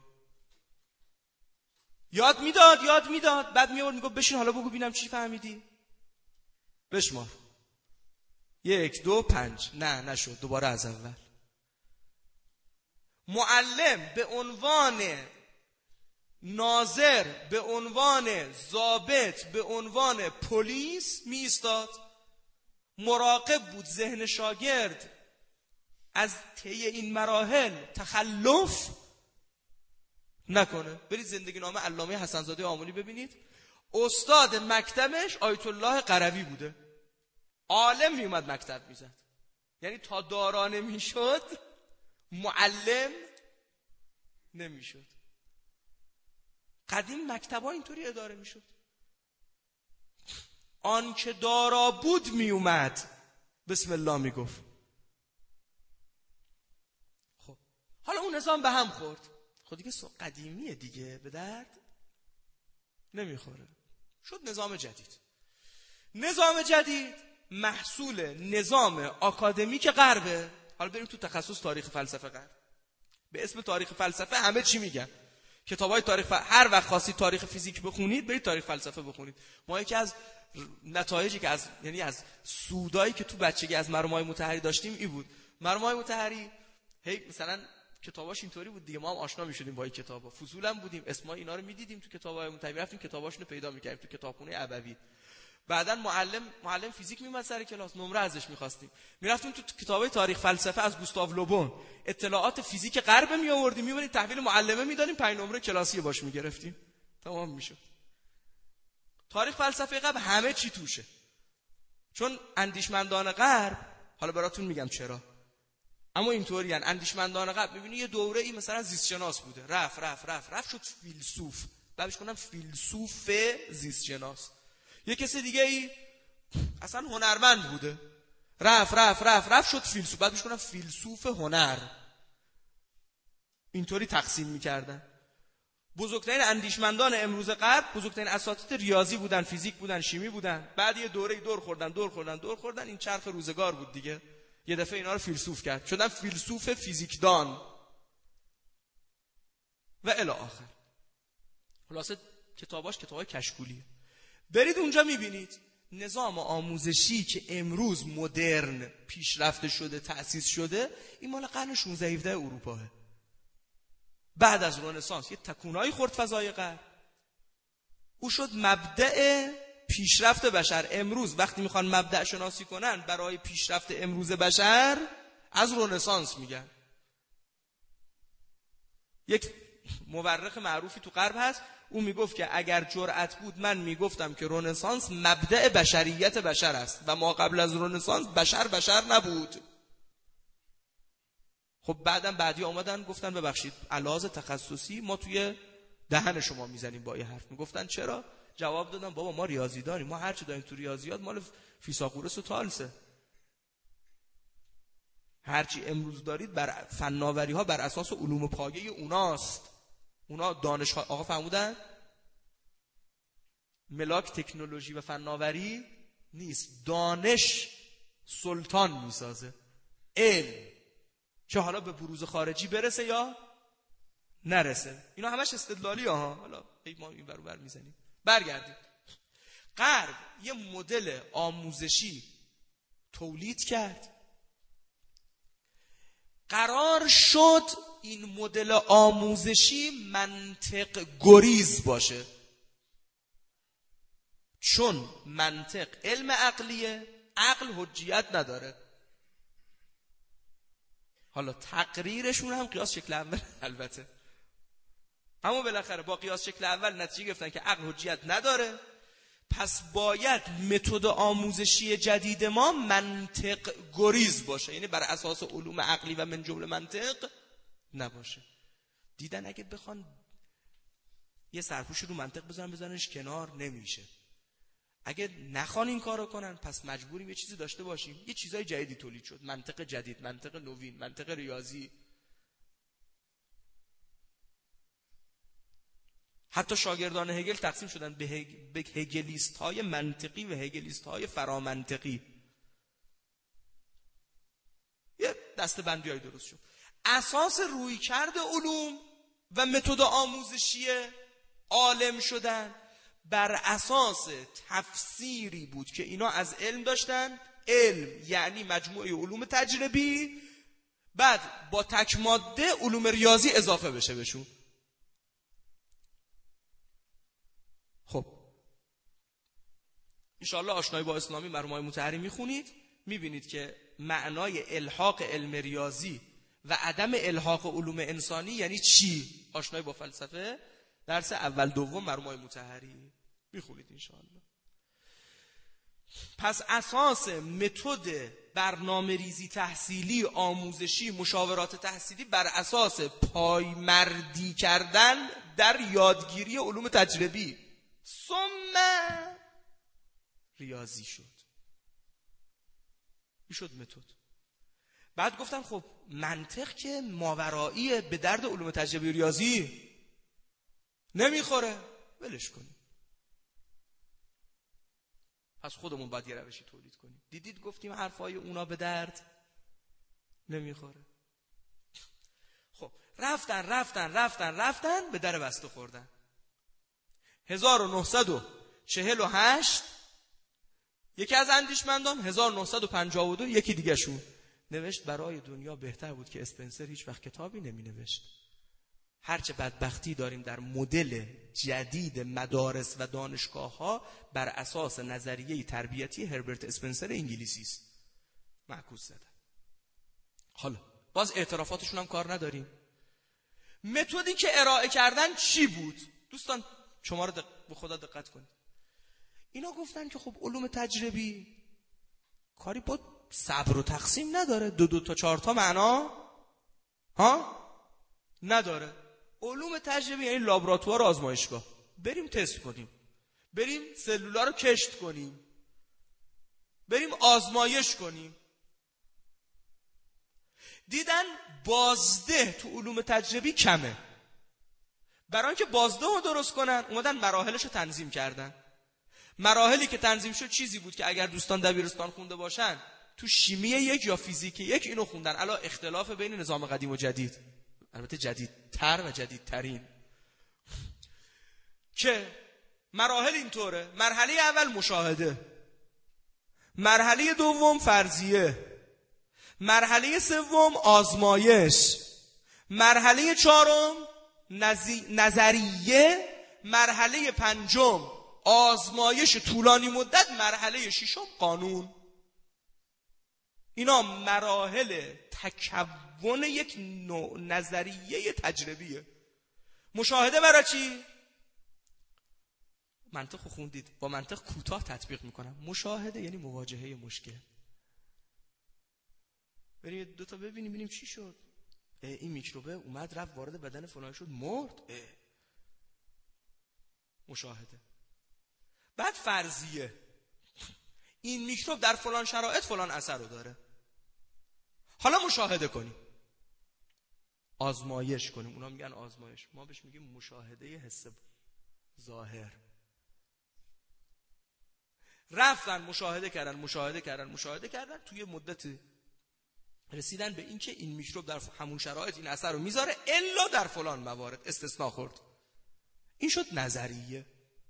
یاد میداد یاد میداد بعد میورد میگفت بشین حالا بگو ببینم چی فهمیدی، بشمار یک دو پنج. نه نشد، دوباره از اول. معلم به عنوان ناظر، به عنوان ضابط، به عنوان پلیس می ایستاد، مراقب بود ذهن شاگرد از طی این مراحل تخلف نکنه. برید زندگی نامه علامه حسن زاده آملی ببینید. استاد مکتبش آیت الله قروی بوده. عالم می اومد مکتب میزد، یعنی تا دارانه میشد معلم نمیشد. قدیم مکتب‌ها اینطوری اداره میشد. آن که دارا بود می اومد بسم الله میگفت. خب حالا اون نظام به هم خورد. خب دیگه قدیمیه دیگه، به درد نمیخوره. شد نظام جدید. نظام جدید محصول نظام آکادمیک غربه. حالا بریم تو تخصص تاریخ فلسفه غرب. به اسم تاریخ فلسفه همه چی میگن. کتابای تاریخ ف... هر وقت خواستید تاریخ فیزیک بخونید برید تاریخ فلسفه بخونید. ما یکی از نتایجی که از یعنی از سودایی که تو بچگی از مرحوم مطهری داشتیم این بود. مرحوم مطهری هی مثلا کتاباش اینطوری بود دیگه، ما هم آشنا میشدیم با این کتابا. فضولم بودیم، اسمای اینا رو میدیدیم تو کتابای مطهری، رفتیم کتاباشونو رو پیدا میکردیم تو کتابخونه ابوی. بعدن معلم معلم فیزیک میومد سر کلاس، نمره ازش می‌خواستیم، میرفتیم تو کتابای تاریخ فلسفه از گوستاو لوبون اطلاعات فیزیک غرب می آوردیم، می‌بردیم تحویل معلمه میدادیم، پنج نمره کلاسی باش میگرفتیم، تمام میشد. تاریخ فلسفه غرب همه چی توشه. چون اندیشمندان غرب، حالا براتون میگم چرا، اما اینطوری ان اندیشمندان غرب می‌بینی یه دوره ای مثلا زیست شناس بوده، رفت رفت رفت رفت شد فیلسوف، بعدش کنم فیلسوف زیست شناس. یه کسی دیگه ای اصلا هنرمند بوده، رفت رفت رفت رفت شد فیلسوف، بعد میش کنن فیلسوف هنر. اینطوری تقسیم میکردن. بزرگترین اندیشمندان امروز غرب بزرگترین اساتید ریاضی بودن، فیزیک بودن، شیمی بودن. بعد یه دوره دور خوردن دور خوردن دور خوردن این چرخ روزگار بود دیگه. یه دفعه اینا رو فیلسوف کرد، شدن فیلسوف فیزیکدان و الی آخر. خلاصه کتاباش کتابای کشکولیه. برید اونجا میبینید نظام آموزشی که امروز مدرن پیشرفته شده تأسیس شده این مال قرن شانزده هفده اروپاه. بعد از رنسانس یه تکونایی خورد فضای غرب، او شد مبدأ پیشرفت بشر. امروز وقتی میخوان مبدأ شناسی کنن برای پیشرفت امروز بشر از رنسانس میگن. یک مورخ معروفی تو غرب هست، او میگفت که اگر جرأت بود من میگفتم که رنسانس مبدأ بشریت بشر است و ما قبل از رنسانس بشر بشر نبود. خب بعدم بعدی آمدن گفتن ببخشید علاوه تخصصی ما توی دهن شما میزنیم با یه حرف. میگفتن چرا؟ جواب دادم بابا ما ریاضی داریم، ما هر چی داریم تو ریاضیات مال فیثاغورس و تالسه. هر چی امروز دارید بر فناوری ها بر اساس علوم پایه اوناست. اونا دانش ها آقا فهمودن ملاک تکنولوژی و فناوری نیست، دانش سلطان میسازه. علم چه حالا به بروز خارجی برسه یا نرسه، اینا همش استدلالی ها. حالا ما این برو بر میزنیم. برگردیم. غرب یه مدل آموزشی تولید کرد، قرار شد این مدل آموزشی منطق گریز باشه، چون منطق علم عقلیه، عقل حجیت نداره. حالا تقریرشون هم قیاس شکل اول البته، اما بالاخره با قیاس شکل اول نتیجه گرفتن که عقل حجیت نداره، پس باید متد آموزشی جدید ما منطق گریز باشه، یعنی بر اساس علوم عقلی و من جمله منطق نباشه. دیدن اگه بخوان یه سرپوشی رو منطق بزنن بزننش کنار نمیشه. اگه نخوان این کارو کنن پس مجبوریم یه چیزی داشته باشیم. یه چیزای جدیدی تولید شد، منطق جدید، منطق نوین، منطق ریاضی. حتی شاگردان هگل تقسیم شدن به, هگ... به هگلیست های منطقی و هگلیست های فرامنطقی. یه دسته بندی های درست شد. اساس رویکرد علوم و متد آموزشی عالم شدن بر اساس تفسیری بود که اینا از علم داشتن. علم یعنی مجموعه علوم تجربی، بعد با تک ماده علوم ریاضی اضافه بشه بهشون. خب انشاءالله آشنایی با اسلامی مرحوم مطهری میخونید، میبینید که معنای الحاق علم ریاضی و عدم الحاق علوم انسانی یعنی چی. آشنایی با فلسفه درس اول دوم مرحوم مطهری میخونید انشاءالله. پس اساس متد برنامه ریزی تحصیلی، آموزشی، مشاورات تحصیلی بر اساس پایمردی کردن در یادگیری علوم تجربی ثم ریاضی شد. این شد متد. بعد گفتن خب منطق که ماورایی به درد علوم تجربی ریاضی نمیخوره، ولش کنیم. پس خودمون باید یه روشی تولید کنیم. دیدید گفتیم حرفای اونا به درد نمیخوره. خب رفتن رفتن رفتن رفتن به در بسته خوردن. هزار و نهصد و چهل و هشت یکی از اندیشمندان، هزار و نهصد و پنجاه و دو یکی دیگه شون نوشت برای دنیا بهتر بود که اسپنسر هیچ وقت کتابی نمی نوشت. هرچه بدبختی داریم در مدل جدید مدارس و دانشگاه ها بر اساس نظریه تربیتی هربرت اسپنسر انگلیسی است. معکوس زدن. حالا باز اعترافاتشون هم کار نداریم. متدی که ارائه کردن چی بود؟ دوستان شما رو دق... به خدا دقت کنید. اینا گفتن که خب علوم تجربی کاری با صبر و تقسیم نداره، دو دو تا چهار تا معنا ها نداره. علوم تجربی یعنی لابراتوار آزمایشگاه، بریم تست کنیم، بریم سلولا رو کشت کنیم، بریم آزمایش کنیم. دیدن بازده تو علوم تجربی کمه، برای اینکه بازده رو درست کنن اومدن مراحلش رو تنظیم کردن. مراحلی که تنظیم شد چیزی بود که اگر دوستان دبیرستان خونده باشن تو شیمی یک یا فیزیک یک اینو خوندن. الان اختلاف بین نظام قدیم و جدید، البته جدیدتر و جدیدترین، که مراحل اینطوره: مرحله اول مشاهده، مرحله دوم فرضیه، مرحله سوم آزمایش، مرحله چهارم نظریه، مرحله پنجم آزمایش طولانی مدت، مرحله ششم قانون. اینا مراحل تکون یک نوع نظریه تجربیه. مشاهده برای چی؟ منطق خوندید، با منطق کوتاه تطبیق میکنم. مشاهده یعنی مواجهه مشکل. بریم دو تا ببینیم ببینیم چی شد. این میکروبه اومد رفت وارد بدن فلان شد مرد. اه. مشاهده. بعد فرضیه، این میکروب در فلان شرایط فلان اثر رو داره. حالا مشاهده کنیم، آزمایش کنیم. اونا میگن آزمایش، ما بهش میگیم مشاهده حس ظاهر. رفتن مشاهده کردن مشاهده کردن مشاهده کردن توی مدت رسیدن به این که این میکروب در همون شرایط این اثر رو میذاره الا در فلان موارد استثناء خورد. این شد نظریه.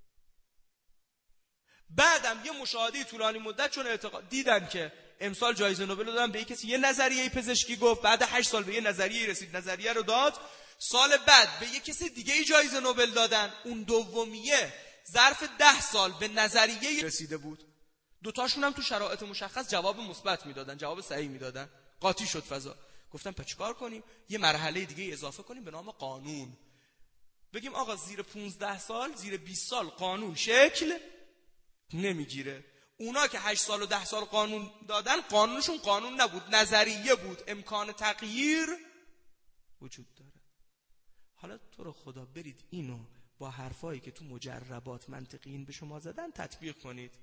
بعدم یه مشاهده طولانی مدت، چون اعتقاد دیدن که امسال جایزه نوبل رو دادن به یک کسی، یه نظریه پزشکی گفت، بعد هشت سال به یه نظریه رسید، نظریه رو داد، سال بعد به یک کسی دیگه جایزه نوبل دادن، اون دومیه ظرف ده سال به نظریه رسیده بود. دوتاشون هم تو شرایط مشخص جواب مثبت میدادن، جواب صحیح میدادن، قاطی شد فضا. گفتن پس چیکار کنیم؟ یه مرحله دیگه اضافه کنیم به نام قانون. بگیم آقا زیر پونزده سال، زیر بیست سال قانون شکل نمیگیره. اونا که هشت سال و ده سال قانون دادن، قانونشون قانون نبود، نظریه بود، امکان تغییر وجود داره. حالا تو رو خدا برید اینو با حرفایی که تو مجربات منطقیین به شما زدن تطبیق کنید.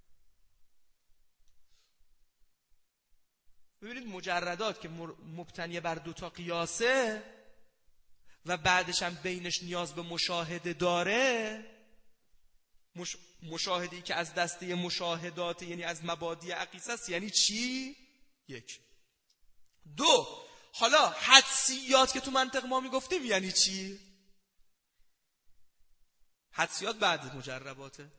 ببینید مجردات که مبتنی بر دوتا قیاسه و بعدش هم بینش نیاز به مشاهده داره، مش... مشاهده‌ای که از دسته مشاهدات یعنی از مبادی عقیصه است، یعنی چی؟ یک. دو، حالا حدسیات که تو منطق ما میگفتیم یعنی چی؟ حدسیات بعد مجرباته.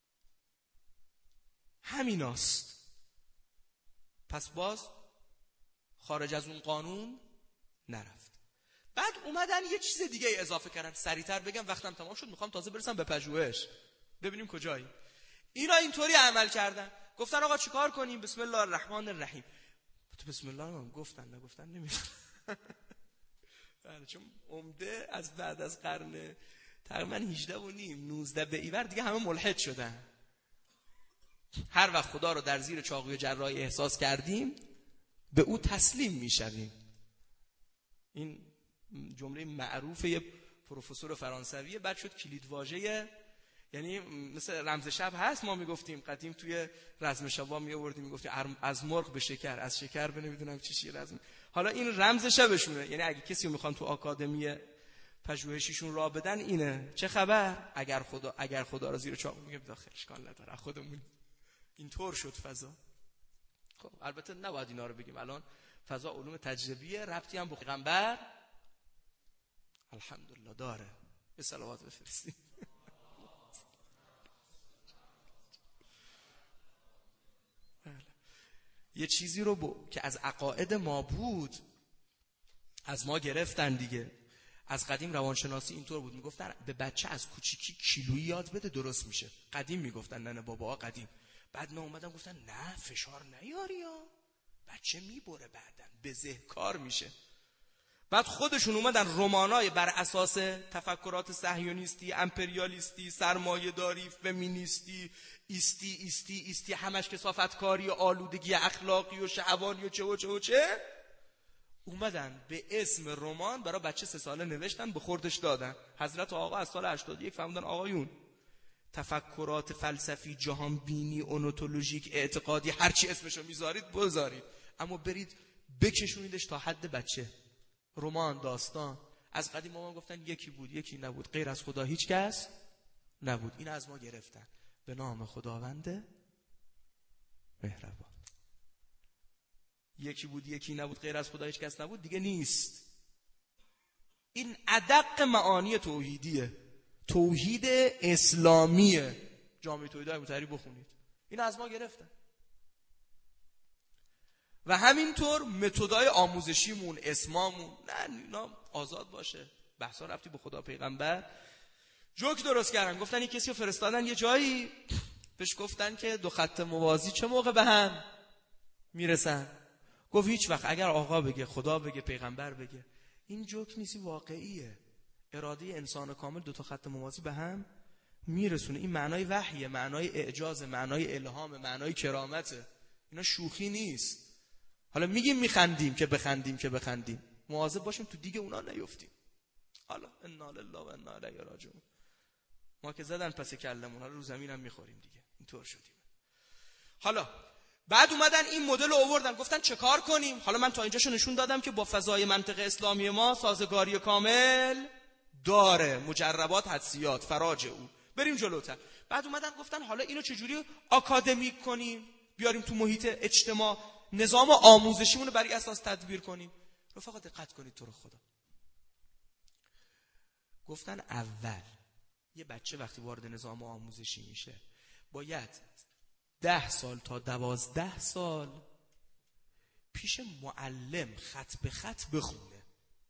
همیناست. پس باز خارج از اون قانون نرفت. بعد اومدن یه چیز دیگه اضافه کردن. سریعتر بگم وقتم تمام شد، میخوام تازه برسم به پژوهش ببینیم کجایی. اینا اینطوری عمل کردن، گفتن آقا چیکار کنیم؟ بسم الله الرحمن الرحیم. تو بسم الله هم گفتن نگفتن نمیدونم. چون عمده از بعد از قرن تقریبا هجده و نیم نوزده به ایور دیگه همه ملحد شدن. هر وقت خدا رو در زیر چاقوی جراحی احساس کردیم به او تسلیم میشویم. این جمله معروف یه پروفسور فرانسویه، بعد شد کلیدواژه، یعنی مثل رمز شب هست، ما میگفتیم قدیم توی رزم شبا می آوردیم میگفتیم از مرغ به شکر، از شکر به نمیدونم چی چی رزم. حالا این رمز شبشونه، یعنی اگه کسی رو میخوان تو آکادمی پژوهشیشون راه بدن اینه. چه خبر؟ اگر خدا اگر خدا رو زیر چاقو میگه داخل اشکال نداره، خودمون اینطور شد فضا. خب البته نباید اینا رو بگیم، الان فضا علوم تجربیه، ربطی هم به پیغمبر الحمدلله داره. به صلوات بفرستیم. یه چیزی رو ب... که از عقاید ما بود از ما گرفتن دیگه. از قدیم روانشناسی اینطور بود، میگفتن به بچه از کوچیکی کیلویی یاد بده درست میشه. قدیم میگفتن، نه نه بابا قدیم. بعد ما اومدن گفتن نه فشار نیاری ها، بچه میبره بعدن بزهکار میشه. بعد خودشون اومدن رمانای بر اساس تفکرات صهیونیستی، امپریالیستی، سرمایه‌داری، فمینیستی، ایستی ایستی ایستی همش کثافتکاری و آلودگی اخلاقی و شهوانی و چه و چه و چه، اومدن به اسم رمان برای بچه سه ساله نوشتن، به خوردش دادن. حضرت آقا از سال هشتاد و یک فهمیدن آقایون تفکرات فلسفی، جهان بینی، اونتولوژیک، اعتقادی، هرچی اسمشو میذارید بذارید، اما برید بکشونیدش تا حد بچه. رمان، داستان، از قدیم ما گفتن یکی بود یکی نبود، غیر از خدا هیچ کس نبود. این از ما گرفتن. به نام خداوند مهربان. یکی بود یکی نبود، غیر از خدا هیچ کس نبود، دیگه نیست. این ادق معانی توحیدیه، توحید اسلامیه. جامعه توحید های متحری بخونید. این از ما گرفتن. و همینطور متدای آموزشیمون، اسمامون، نه اینا آزاد باشه. بحثا رفتی به خدا پیغمبر. جوک درست کردن، گفتن یک کسی رو فرستادن یه جایی، بهش گفتن که دو خط موازی چه موقع به هم میرسن؟ گفت هیچ وقت. اگر آقا بگه، خدا بگه، پیغمبر بگه. این جوک نیستی، واقعیه. اراده انسان کامل دو تا خط موازی به هم میرسونه. این معنای وحیه، معنای اعجاز، معنای الهام، معنای کرامته. اینا شوخی نیست. حالا میگیم میخندیم که بخندیم که بخندیم، مواظب باشیم تو دیگه اونا نیفتیم. حالا انا لله و انا الیه راجعون. ما که زدن پس کلمون، حالا رو زمین هم میخوریم دیگه. اینطور شدیم. حالا بعد اومدن این مدل رو آوردن، گفتن چه کار کنیم؟ حالا من تا اینجاشو نشون دادم که با فضای منطق اسلامی ما سازگاری کامل داره، مجربات، حدسیات، فراج او. بریم جلوتر. بعد اومدن گفتن حالا اینو چجوری آکادمیک کنیم، بیاریم تو محیط اجتماع، نظام آموزشیمون رو بر این اساس تدبیر کنیم. رفقا دقت کنید تو رو خدا. گفتن اول یه بچه وقتی وارد نظام آموزشی میشه باید ده سال تا دوازده سال پیش معلم خط به خط بخونه.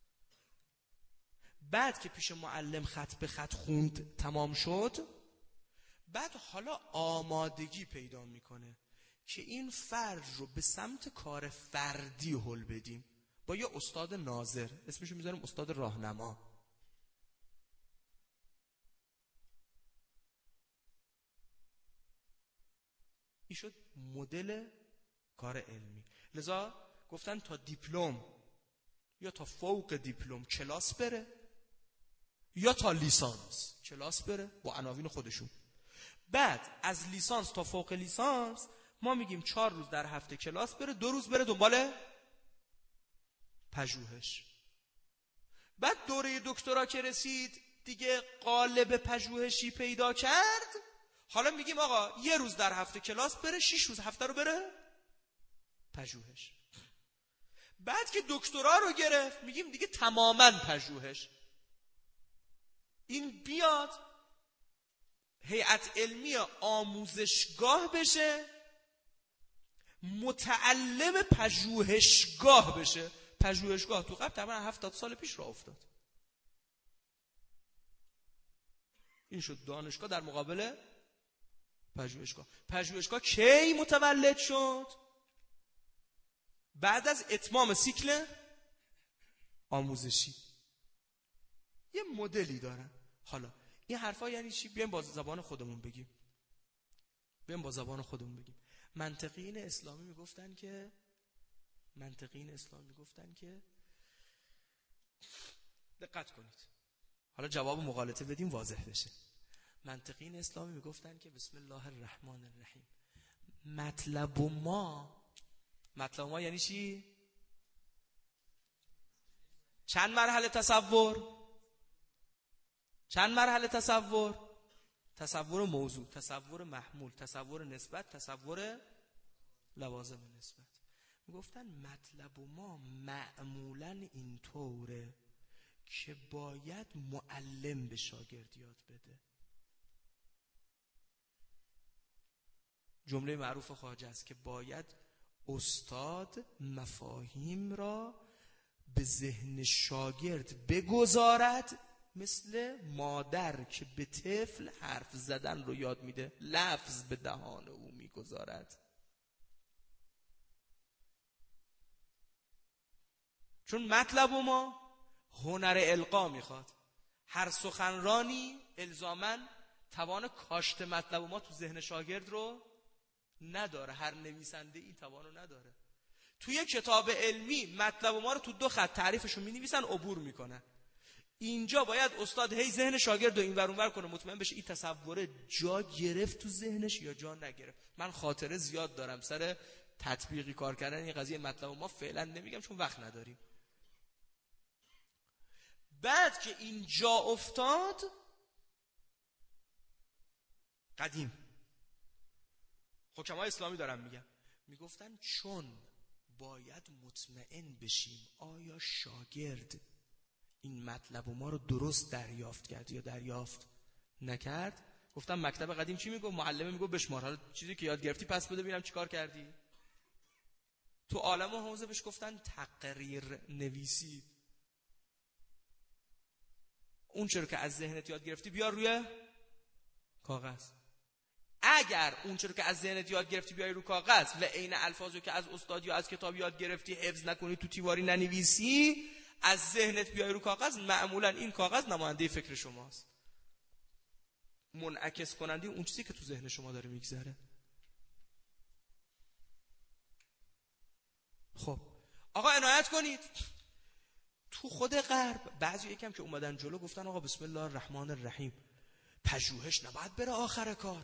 بعد که پیش معلم خط به خط خوند تمام شد، بعد حالا آمادگی پیدا میکنه که این فرد رو به سمت کار فردی هل بدیم با یه استاد ناظر، اسمشو میذاریم استاد راهنما. این شد مدل کار علمی. لذا گفتن تا دیپلم یا تا فوق دیپلم کلاس بره یا تا لیسانس کلاس بره با عناوین خودشون. بعد از لیسانس تا فوق لیسانس ما میگیم چهار روز در هفته کلاس بره، دو روز بره دنبال پژوهش. بعد دوره دکترا که رسید دیگه قالب پژوهشی پیدا کرد، حالا میگیم آقا یه روز در هفته کلاس بره، شش روز هفته رو بره پژوهش. بعد که دکترا رو گرفت میگیم دیگه تماما پژوهش. این بیاد هیئت علمی آموزشگاه بشه، متعلم پژوهشگاه بشه. پژوهشگاه تو قبل تقریبا هفتاد سال پیش راه افتاد. این شد دانشگاه در مقابل پژوهشگاه. پژوهشگاه کی متولد شد؟ بعد از اتمام سیکل آموزشی. یه مدلی دارن. حالا این حرفا یعنی چی؟ بیایم با زبان خودمون بگیم. بیایم با زبان خودمون بگیم. منطقیین اسلامی میگفتن که منطقیین اسلامی میگفتن که دقت کنید. حالا جواب مغالطه بدیم واضح بشه. منطقیین اسلامی میگفتن که بسم الله الرحمن الرحیم، مطلب ما مطلب ما یعنی چی؟ چند مرحله تصور؟ چند مرحله تصور؟ تصور موضوع، تصور محمول، تصور نسبت، تصور لوازم نسبت. میگفتن مطلب ما معمولاً اینطوره که باید معلم به شاگرد یاد بده. جمله معروف خواجه است که باید استاد مفاهیم را به ذهن شاگرد بگذارد، مثل مادر که به طفل حرف زدن رو یاد میده، لفظ به دهان او میگذارد. چون مطلب ما هنر القا میخواد. هر سخنرانی الزاماً توان کاشت مطلب ما تو ذهن شاگرد رو نداره. هر نویسنده این توان رو نداره. توی کتاب علمی مطلب ما رو تو دو خط تعریفشو می نویسن، عبور میکنن. اینجا باید استاد هی ذهن شاگرد رو این ور اون ور کنه، مطمئن بشه این تصور جا گرفت تو ذهنش یا جا نگرفت. من خاطره زیاد دارم سر تطبیقی کار کردن این قضیه مطلب ما. فعلا نمیگم چون وقت نداریم. بعد که اینجا افتاد قدیم حکمای اسلامی دارم میگم، میگفتن چون باید مطمئن بشیم آیا شاگرد این مطلب و ما رو درست دریافت کرد یا دریافت نکرد. گفتم مکتب قدیم چی میگو؟ معلم میگو بشمار، حالا چیزی که یاد گرفتی پس بده ببینم چیکار کردی. تو عالم و حوزه بهش گفتن تقریر نویسی. اون چرا که از ذهنت یاد گرفتی بیار روی کاغذ. اگر اون چرا که از ذهنت یاد گرفتی بیاری رو کاغذ و عین الفاظی که از استاد یا از کتاب یاد گرفتی حفظ نکنی، تو دیواری ننویسی، از ذهنت بیاری رو کاغذ، معمولا این کاغذ نماینده فکر شماست، منعکس کننده اون چیزی که تو ذهن شما داره میگذره. خب آقا عنایت کنید، تو خود غرب بعضی یکم که اومدن جلو گفتن آقا بسم الله الرحمن الرحیم، پژوهش نباید بره آخر کار.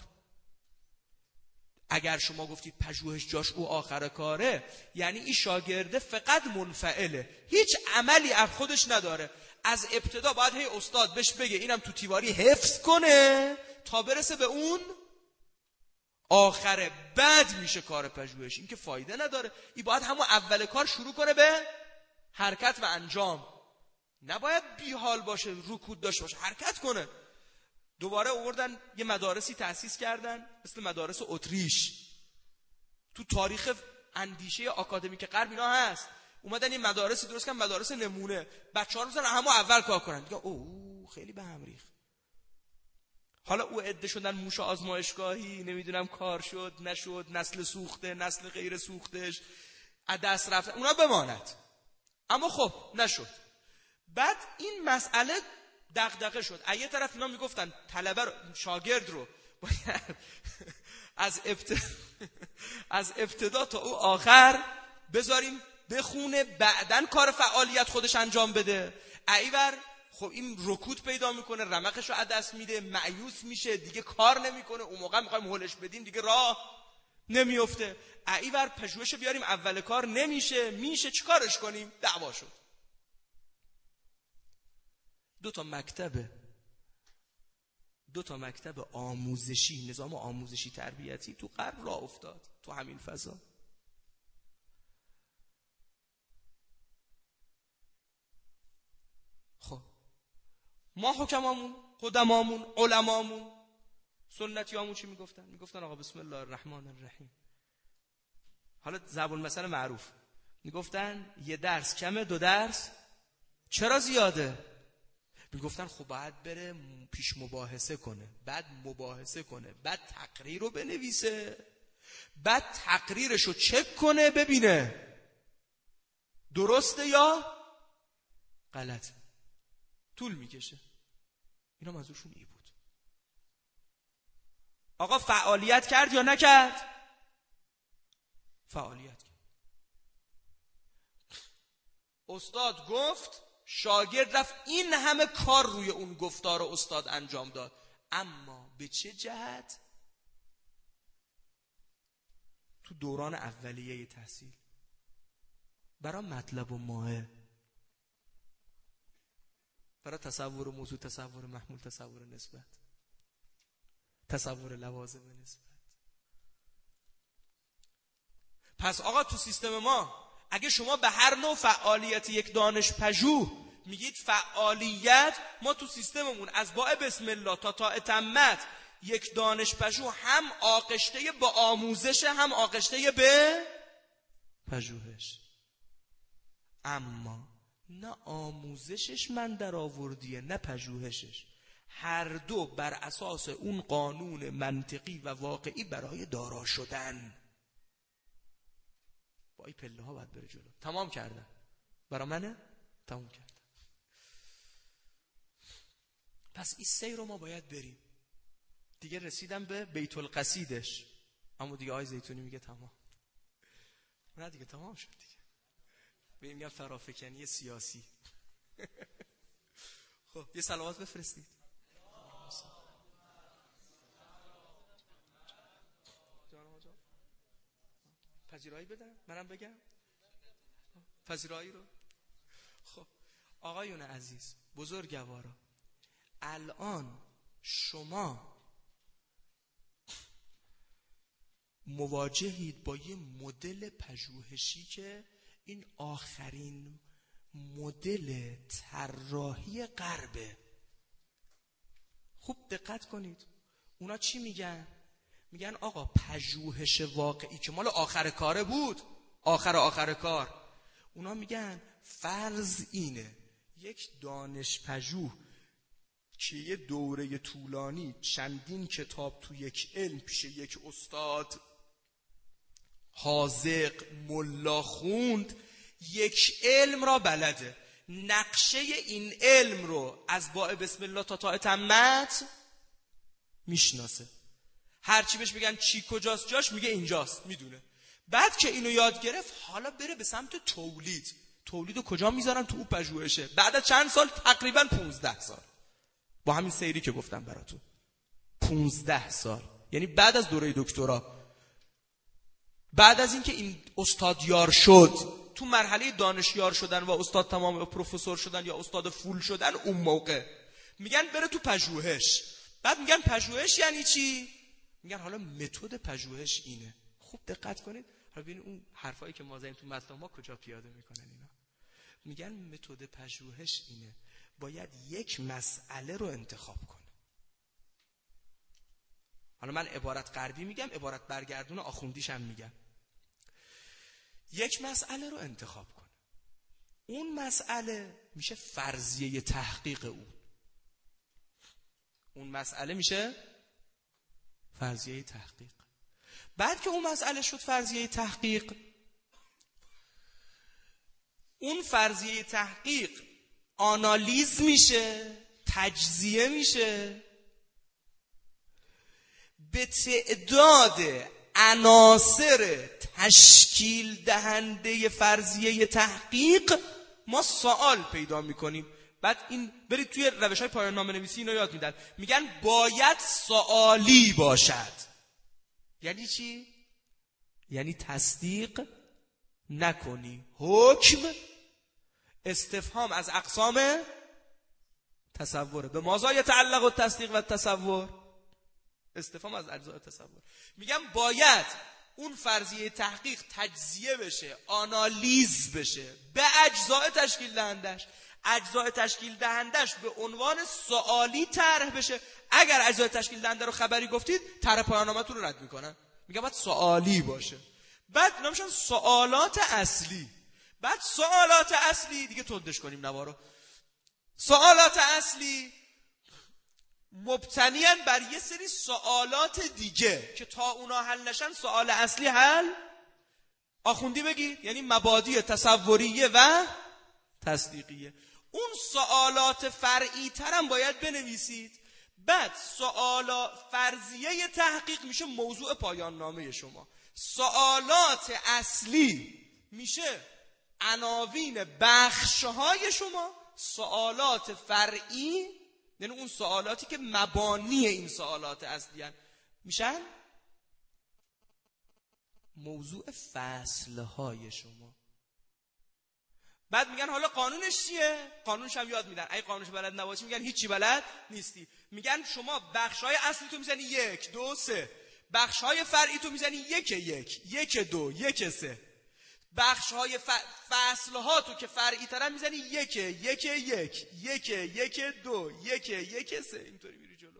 اگر شما گفتید پژوهش جاش او آخر کاره، یعنی این شاگرده فقط منفعله، هیچ عملی از خودش نداره. از ابتدا باید هی استاد بهش بگه اینم تو تیواری حفظ کنه تا برسه به اون آخره. بعد میشه کار پژوهش. این که فایده نداره. این باید همون اول کار شروع کنه به حرکت و انجام، نباید بی حال باشه، رکود داشته باشه، حرکت کنه. دوباره آوردن یه مدارسی تأسیس کردن مثل مدارس اتریش، تو تاریخ اندیشه آکادمیک غرب اینا هست. اومدن این مدارسی درست کردن، مدارس نمونه، بچه‌ها رو مثلا همون اول کار کنن. دیگه اوه خیلی به هم ریخت. حالا او عده شدن موش آزمایشگاهی، نمیدونم کار شد نشد، نسل سوخته، نسل غیر سوختش از دست رفت، اونا بماند. اما خب نشد. بعد این مسئله دغدغه شد. از یه طرف اینا میگفتن طلبه رو، شاگرد رو باید از ابتدا از ابتدا تا او آخر بذاریم بخونه، بعدن کار فعالیت خودش انجام بده. ایور خب این رکود پیدا میکنه، رمقش رو از دست میده، مایوس میشه، دیگه کار نمیکنه. اون موقع میخوایم هولش بدیم دیگه راه نمیفته. ایور پژوهش بیاریم اول کار نمیشه، میشه چیکارش کنیم؟ دعوا شد. دو تا مکتب دو تا مکتب آموزشی، نظام آموزشی تربیتی تو غرب راه افتاد تو همین فضا. خب ما حکمامون، قدمامون، علمامون، سنتیامون چی میگفتن؟ میگفتن آقا بسم الله الرحمن الرحیم. حالا ضرب المثل معروف میگفتن یه درس کمه، دو درس چرا زیاده؟ میگفتن خب باید بره پیش مباحثه کنه، بعد مباحثه کنه، بعد تقریر رو بنویسه، بعد تقریرشو چک کنه ببینه درسته یا غلطه. طول میکشه. اینا منظورشون ای بود. آقا فعالیت کرد یا نکرد؟ فعالیت کرد. استاد گفت، شاگرد رفت، این همه کار روی اون گفتار استاد انجام داد. اما به چه جهت؟ تو دوران اولیه تحصیل برای مطلب و ماه، برای تصور موضوع، تصور محمول، تصور نسبت، تصور لوازم نسبت. پس آقا تو سیستم ما اگه شما به هر نوع فعالیت یک دانش پژوه میگید فعالیت، ما تو سیستممون از باء بسم الله تا تا تمت یک دانش پژوه هم آغشته با آموزش، هم آغشته به پژوهش. اما نه آموزشش من در آوردیه نه پژوهشش، هر دو بر اساس اون قانون منطقی و واقعی برای دارا شدن. با این پله ها باید بره جلو. تمام کردم. برای منه؟ تمام کردم. پس این سیر رو ما باید بریم. دیگه رسیدم به بیت القصیدش، اما دیگه آی زیتونی میگه تمام. نه دیگه تمام شد دیگه. به میگن فرافکنی سیاسی. خب یه صلوات بفرستید. پذیرایی بدن؟ منم بگم پذیرایی رو. خب آقایون عزیز، بزرگوارا، الان شما مواجهید با یه مدل پژوهشی که این آخرین مدل طراحی غربه. خوب دقت کنید. اونا چی میگن؟ میگن آقا پژوهش واقعی که مال آخر کاره بود، آخر آخر کار، اونا میگن فرض اینه یک دانش پژوه که یه دوره طولانی چندین کتاب تو یک علم پیش یک استاد حاذق ملا خوند، یک علم را بلده، نقشه این علم رو از باء بسم الله تا تاء تمت میشناسه، هرچی بهش بگن چی کجاست جاش میگه اینجاست، میدونه. بعد که اینو یاد گرفت حالا بره به سمت تولید. تولیدو کجا میذارن؟ تو اون پژوهشه. بعد از چند سال؟ تقریبا پونزده سال، با همین سیری که گفتم براتون، پونزده سال، یعنی بعد از دوره دکترا، بعد از اینکه این استاد یار شد، تو مرحله دانشیار شدن و استاد تمام پروفسور شدن یا استاد فول شدن، اون موقع میگن بره تو پژوهش. بعد میگن پژوهش یعنی چی؟ میگن حالا متد پژوهش اینه. خوب دقت کنید. حالا ببینید اون حرفایی که ما زدیم تو متن ما کجا پیاده میکنن اینا. میگن متد پژوهش اینه، باید یک مسئله رو انتخاب کنه. حالا من عبارت غربی میگم، عبارت برگردون آخوندیش هم میگم. یک مسئله رو انتخاب کنه. اون مسئله میشه فرضیه تحقیق اون. اون مسئله میشه فرضیه تحقیق. بعد که اون مسئله شد فرضیه تحقیق، اون فرضیه تحقیق آنالیز میشه، تجزیه میشه، به تعداد عناصر تشکیل دهنده فرضیه تحقیق ما سوال پیدا میکنیم. بعد این برید توی روش‌های پایان نامه نویسی اینو یاد میدن، میگن باید سوالی باشد. یعنی چی؟ یعنی تصدیق نکنی. حکم استفهام از اقسام تصوره. به ماذا یتعلق التصدیق و التصور؟ استفهام از اجزای تصور. میگم باید اون فرضیه تحقیق تجزیه بشه، آنالیز بشه، به اجزای تشکیل دهندش. اجزای تشکیل دهندش به عنوان سوالی طرح بشه. اگر اجزای تشکیل دهنده رو خبری گفتید، طرح پایان‌نامه‌تون رو رد میکنن. میگم باید سوالی باشه. بعد اینا میشن سوالات اصلی. بعد سوالات اصلی دیگه تندش کنیم نوارو. سوالات اصلی مبتنیان بر یه سری سوالات دیگه که تا اونا حل نشن سوال اصلی حل آخوندی بگید، یعنی مبادی تصوریه و تصدیقیه. اون سوالات فرعی ترم باید بنویسید. بعد سوالات فرضیه تحقیق میشه موضوع پایان نامه شما. سوالات اصلی میشه عناوین بخش‌های شما. سوالات فرعی یعنی اون سوالاتی که مبانی این سوالات اصلی هن میشن موضوع فصلهای شما. بعد میگن حالا قانونش چیه؟ قانونش هم یاد میدن. اگه قانونش بلد نباشی میگن هیچی بلد نیستی. میگن شما بخش‌های اصلی تو میزنی یک دو سه، بخش‌های فرعی تو میزنی یک یک یک دو یک سه، بخش‌های ف... فصل‌ها تو که فرعی ترن میزنی یک یک یک یک یک دو یک یک سه. اینطوری میری جلو.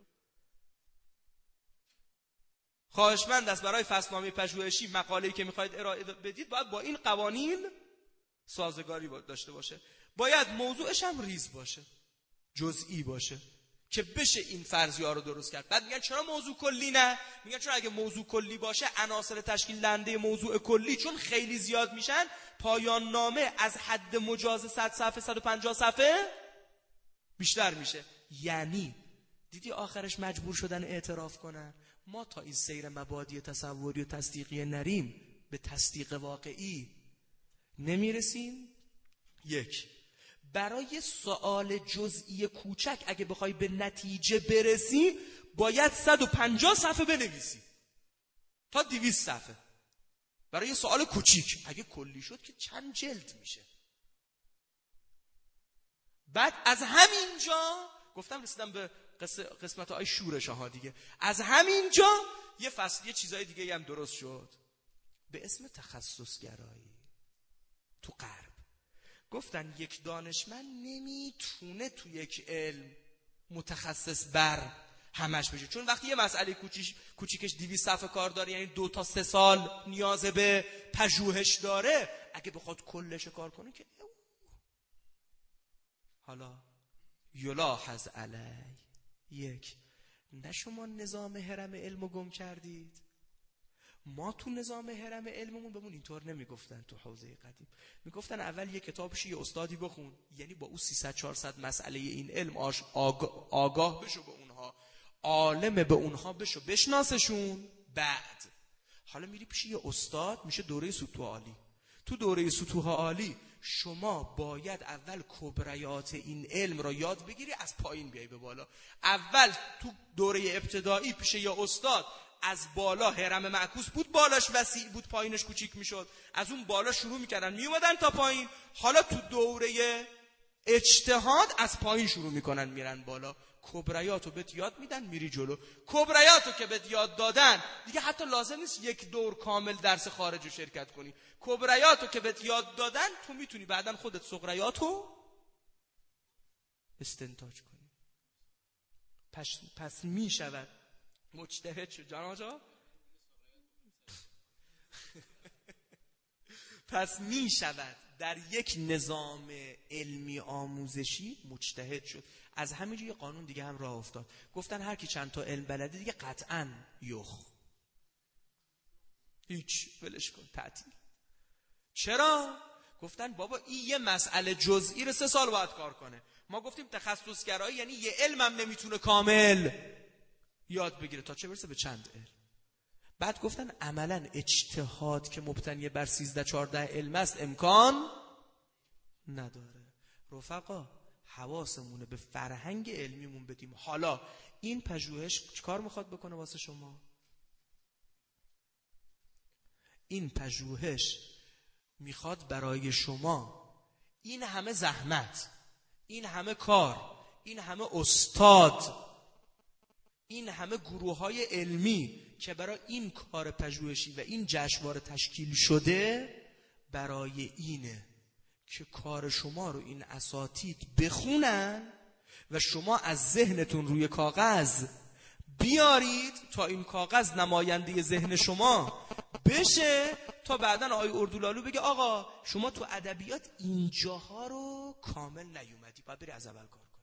خواهشمند است برای فصلنامه پژوهشی مقاله‌ای که میخواید ارائه بدید باید با این قوانین سازگاری داشته باشه. باید موضوعش هم ریز باشه، جزئی باشه که بشه این فرضیه‌ها رو درست کرد. بعد میگن چرا موضوع کلی نه؟ میگن چون اگه موضوع کلی باشه عناصر تشکیل دهنده موضوع کلی چون خیلی زیاد میشن، پایان نامه از حد مجاز صد صفحه صد و پنجاه صفحه بیشتر میشه. یعنی دیدی آخرش مجبور شدن اعتراف کنن ما تا این سیر مبادی تصوری و تصدیقی نریم به تصدیق واقعی نمیرسیم. یک، برای سوال جزئی کوچک اگه بخوای به نتیجه برسی باید صد و پنجاه صفحه بنویسی تا دویست صفحه برای سوال کوچیک. اگه کلی شد که چند جلد میشه. بعد از همینجا گفتم رسیدم به قسمت های شورش ها دیگه. از همینجا یه فصل یه چیزای دیگه هم درست شد به اسم تخصص گرایی. تو غرب گفتن یک دانشمند نمیتونه تو یک علم متخصص بر همش بشه، چون وقتی یه مسئله کوچیک کوچیکش دویست صفحه کار داره، یعنی دو تا سه سال نیاز به پژوهش داره، اگه بخواد کلش کار کنه که حالا یلاحظ علی یک، نه شما نظام هرم علمو گم کردید. ما تو نظام هرم علممون بهمون اینطور نمیگفتن. تو حوزه قدیم میگفتن اول یه کتابش یه استادی بخون، یعنی با او سیصد چهارصد مسئله این علم آگاه, آگاه بشو به اونها، عالم به اونها بشو، بشناسشون. بعد حالا میری پیش یه استاد، میشه دوره سطوح عالی. تو دوره سطوح عالی شما باید اول کبریات این علم را یاد بگیری، از پایین بیای به بالا. اول تو دوره ابتدایی پیش یه استاد از بالا هرم معکوس بود، بالاش وسیع بود پایینش کوچیک میشد، از اون بالا شروع میکردن میومدن تا پایین. حالا تو دوره اجتهاد از پایین شروع میکنن میرن بالا. کبریاتو بهت یاد میدن میری جلو. کبریاتو که بهت یاد دادن دیگه حتی لازم نیست یک دور کامل درس خارج رو شرکت کنی. کبریاتو که بهت یاد دادن تو میتونی بعدن خودت صغریاتو استنتاج کنی. پس, پس میشود مجتهد شد جان آجا. پس می شود در یک نظام علمی آموزشی مجتهد شد. از همینجا یه قانون دیگه هم راه افتاد، گفتن هر کی چند تا علم بلده دیگه قطعاً یخ، هیچ ولش کن تعطیل. چرا؟ گفتن بابا این یه مسئله جزئی رو سه سال باید کار کنه. ما گفتیم تخصصگرایی یعنی یه علمم نمیتونه کامل یاد بگیره تا چه برسه به چند علم. بعد گفتن عملا اجتهاد که مبتنی بر سیزده چهارده علم است امکان نداره. رفقا حواسمونه به فرهنگ علمیمون بدیم. حالا این پژوهش چیکار میخواد بکنه واسه شما؟ این پژوهش میخواد برای شما این همه زحمت، این همه کار، این همه استاد، این همه گروه‌های علمی که برای این کار پژوهشی و این جشنواره تشکیل شده، برای اینه که کار شما رو این اساتید بخونن و شما از ذهنتون روی کاغذ بیارید تا این کاغذ نماینده ذهن شما بشه، تا بعدن آقای اردولالو بگه آقا شما تو ادبیات اینجاها رو کامل نیومدی، باید بری از اول کار کنی.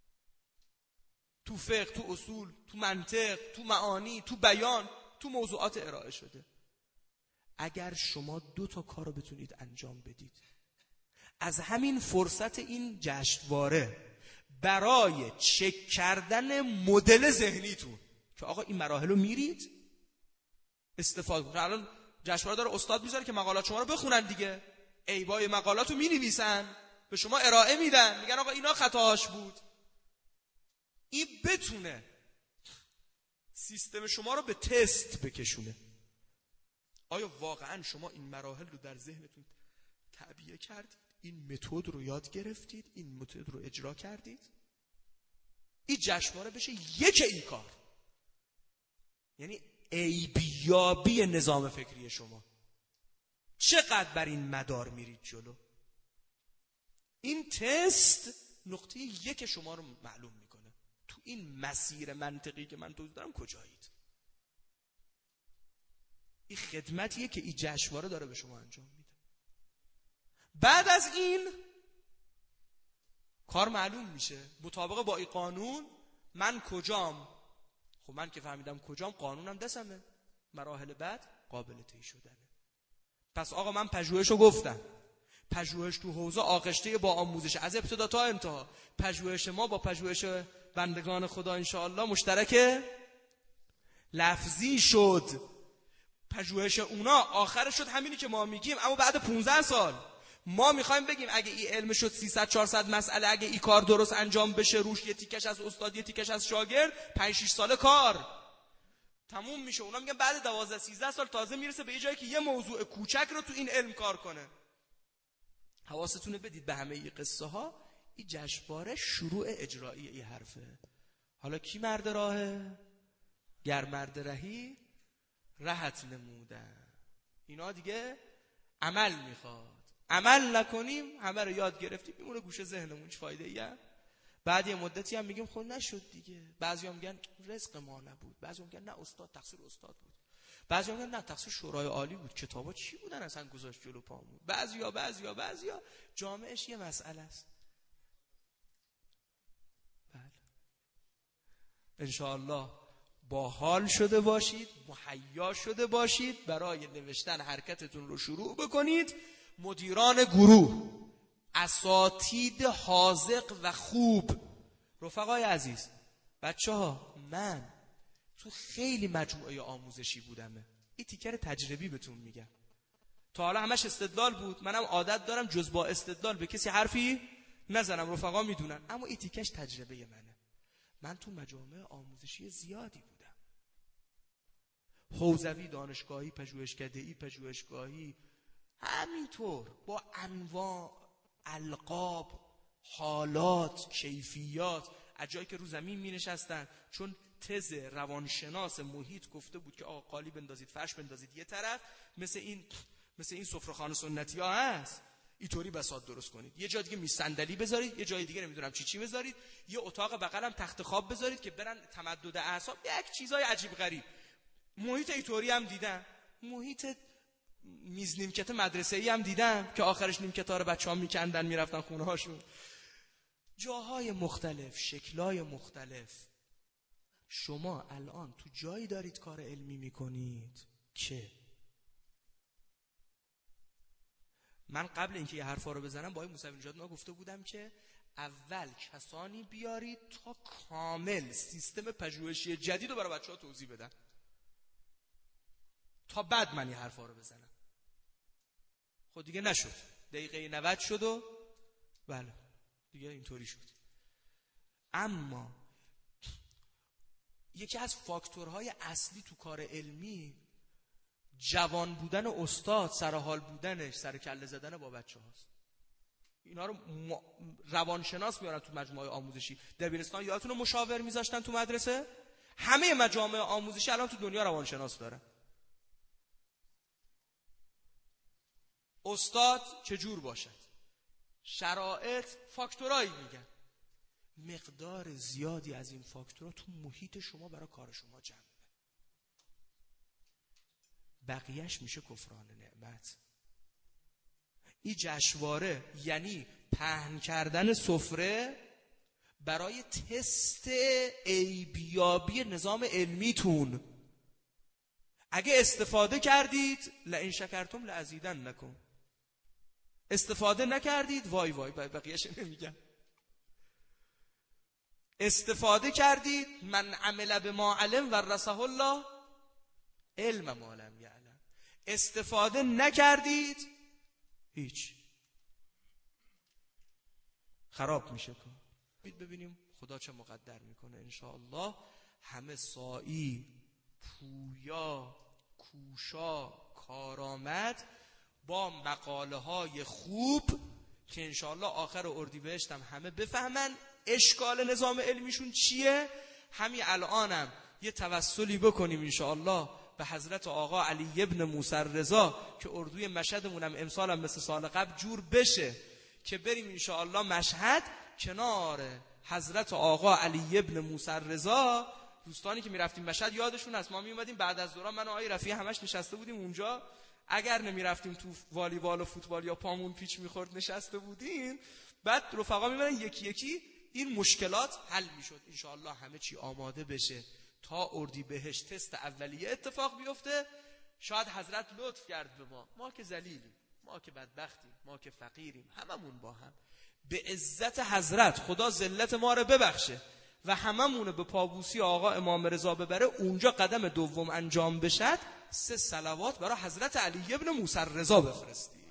تو فقه، تو اصول، تو منطق، تو معانی، تو بیان، تو موضوعات ارائه شده. اگر شما دو تا کار رو بتونید انجام بدید، از همین فرصت این جشنواره برای چک کردن مدل ذهنیتون که آقا این مراحل رو میرید استفاده کنید. الان جشنواره داره استاد میذاره که مقالات شما رو بخونن دیگه، ایبای مقالات رو مینویسن به شما ارائه میدن، میگن آقا اینا خطاهاش بود. این بتونه سیستم شما رو به تست بکشونه. آیا واقعا شما این مراحل رو در ذهنتون تعبیه کردید؟ این متد رو یاد گرفتید؟ این متد رو اجرا کردید؟ این جشنواره بشه یک این کار، یعنی عیبیابی نظام فکری شما. چقدر بر این مدار میرید جلو. این تست نقطه یک شما رو معلوم میکنه. تو این مسیر منطقی که من توضیح دارم کجایید. این خدمتیه که این جشنواره داره به شما انجام میده. بعد از این کار معلوم میشه مطابق با این قانون من کجام. خب من که فهمیدم کجام، قانونم دستمه، مراحل بعد قابل طی شدنه. پس آقا من پژوهشو گفتم، پژوهش تو حوزه آغشته با آموزش از ابتدا تا انتها. پژوهش ما با پژوهش بندگان خدا انشاءالله مشترک لفظی شد. پژوهش اونا آخرش شد همینی که ما میگیم، اما بعد پانزده سال ما میخوایم بگیم اگه این علم شد سیصد چهارصد مسئله، اگه این کار درست انجام بشه، روش یه تیکش از استاد یه تیکش از شاگرد، پنج شش سال کار تموم میشه. اونا میگن بعد دوازده سیزده سال تازه میرسه به یه جایی که یه موضوع کوچک رو تو این علم کار کنه. حواستونه بدید به همه این قصه ها. این جشنواره شروع اجرایی این حرفه. حالا کی مرد راهه؟ گر مرد رهی رهت نمودن. اینا دیگه عمل میخواد. عمل نکنیم همه رو یاد گرفتیم میمونه گوشه ذهنمون، چه فایده ایه؟ بعد یه مدتی هم میگیم خب نشد دیگه. بعضیا میگن رزق ما نبود، بعضیا میگن نه استاد تقصیر استاد بود، بعضیا میگن نه تقصیر شورای عالی بود، کتابا چی بودن اصلا گذاشت جلو پامون. بعضیا بعضیا بعضیا جامعهش یه مسئله است. بله ان شاء الله با حال شده باشید، مهیا شده باشید برای نوشتن حرکتتون رو شروع بکنید. مدیران گروه، اساتید حاذق و خوب، رفقای عزیز، بچه ها، من تو خیلی مجموعه آموزشی بودم. این تیکر تجربی بهتون میگم. تا حالا همش استدلال بود، منم عادت دارم جز با استدلال به کسی حرفی نزنم، رفقا میدونن، اما این تیکش تجربه منه. من تو مجامع آموزشی زیادی بودم، حوزوی، دانشگاهی، پژوهشکده‌ای، پژوهشگاهی، همینطور با انواع القاب، حالات، کیفیات، از جایی که رو زمین می نشستن، چون تز روانشناس محیط گفته بود که آقا قالی بندازید، فرش بندازید یه طرف، مثل این مثل این سفره‌خانه سنتی ها هست، اینطوری بساط درست کنید، یه جای دیگه میز صندلی بذارید، یه جای دیگه نمیدونم چی چی بذارید، یه اتاق بغلم تخت خواب بذارید که برن تمدد اعصاب، یک چیزای عجیب غریب. محیط اینطوری هم دیدم، محیط میز نیمکت مدرسه‌ای هم دیدم که آخرش نیمکت‌ها رو بچه‌ها میکندن میرفتن خونه هاشون. جاهای مختلف، شکل‌های مختلف. شما الان تو جایی دارید کار علمی میکنید که من قبل اینکه یه حرفا رو بزنم با آقای موسوی نژاد ما گفته بودم که اول کسانی بیارید تا کامل سیستم پژوهشی جدید رو برای بچه‌ها توضیح بدن، تا بعد من یه حرفا رو بزنم. خود دیگه نشد، دقیقه نود شد و بله دیگه اینطوری شد. اما یکی از فاکتورهای اصلی تو کار علمی جوان بودن استاد، سرحال بودنش، سر کله زدن با بچه هاست. اینا رو م... روانشناس میارن تو مجموعه آموزشی. دبیرستان یادتونه مشاور میذاشتن تو مدرسه؟ همه مجامع آموزشی الان تو دنیا روانشناس دارن. استاد چجور باشد، شرایط، فاکتورایی میگن. مقدار زیادی از این فاکتورها تو محیط شما برای کار شما جمعه، بقیهش میشه کفران نعمت. این جشنواره یعنی پهن کردن سفره برای تست عیبیابی نظام علمیتون. اگه استفاده کردید لئن شکرتم لازیدنکم، استفاده نکردید وای وای، بقیه‌اش نمیگم. استفاده کردید من عمل بما علم ورثه الله علم ما لم یعلم، استفاده نکردید هیچ، خراب میشه کار. ببینیم خدا چه مقدر میکنه. انشاءالله همه سائی، پویا، کوشا، کارآمد با مقاله های خوب که انشاءالله آخر اردیبهشت هم همه بفهمن اشکال نظام علمیشون چیه. همین الانم یه توسلی بکنیم انشاءالله به حضرت آقا علی ابن موسی رضا که اردوی مشهدمون هم امسال هم مثل سال قبل جور بشه که بریم انشاءالله مشهد کنار حضرت آقا علی ابن موسی رضا. دوستانی که میرفتیم مشهد یادشون هست، ما میومدیم بعد از دوران من و آقای رفیع همش نشسته بودیم اونجا، اگر نمیرفتیم تو والیبال و فوتبال یا پامون پیچ میخورد نشسته بودیم، بعد رفقا میبرن یکی یکی این مشکلات حل میشد. انشاءالله همه چی آماده بشه تا اردیبهشت تست اولیه اتفاق بیفته. شاید حضرت لطف کرد به ما، ما که ذلیلیم، ما که بدبختیم، ما که فقیریم، هممون با هم به عزت حضرت خدا ذلت ما رو ببخشه و هممون به پابوسی آقا امام رضا ببره. اونجا قدم دوم انجام بشد سه صلوات برای حضرت علی ابن موسی رضا بفرستی.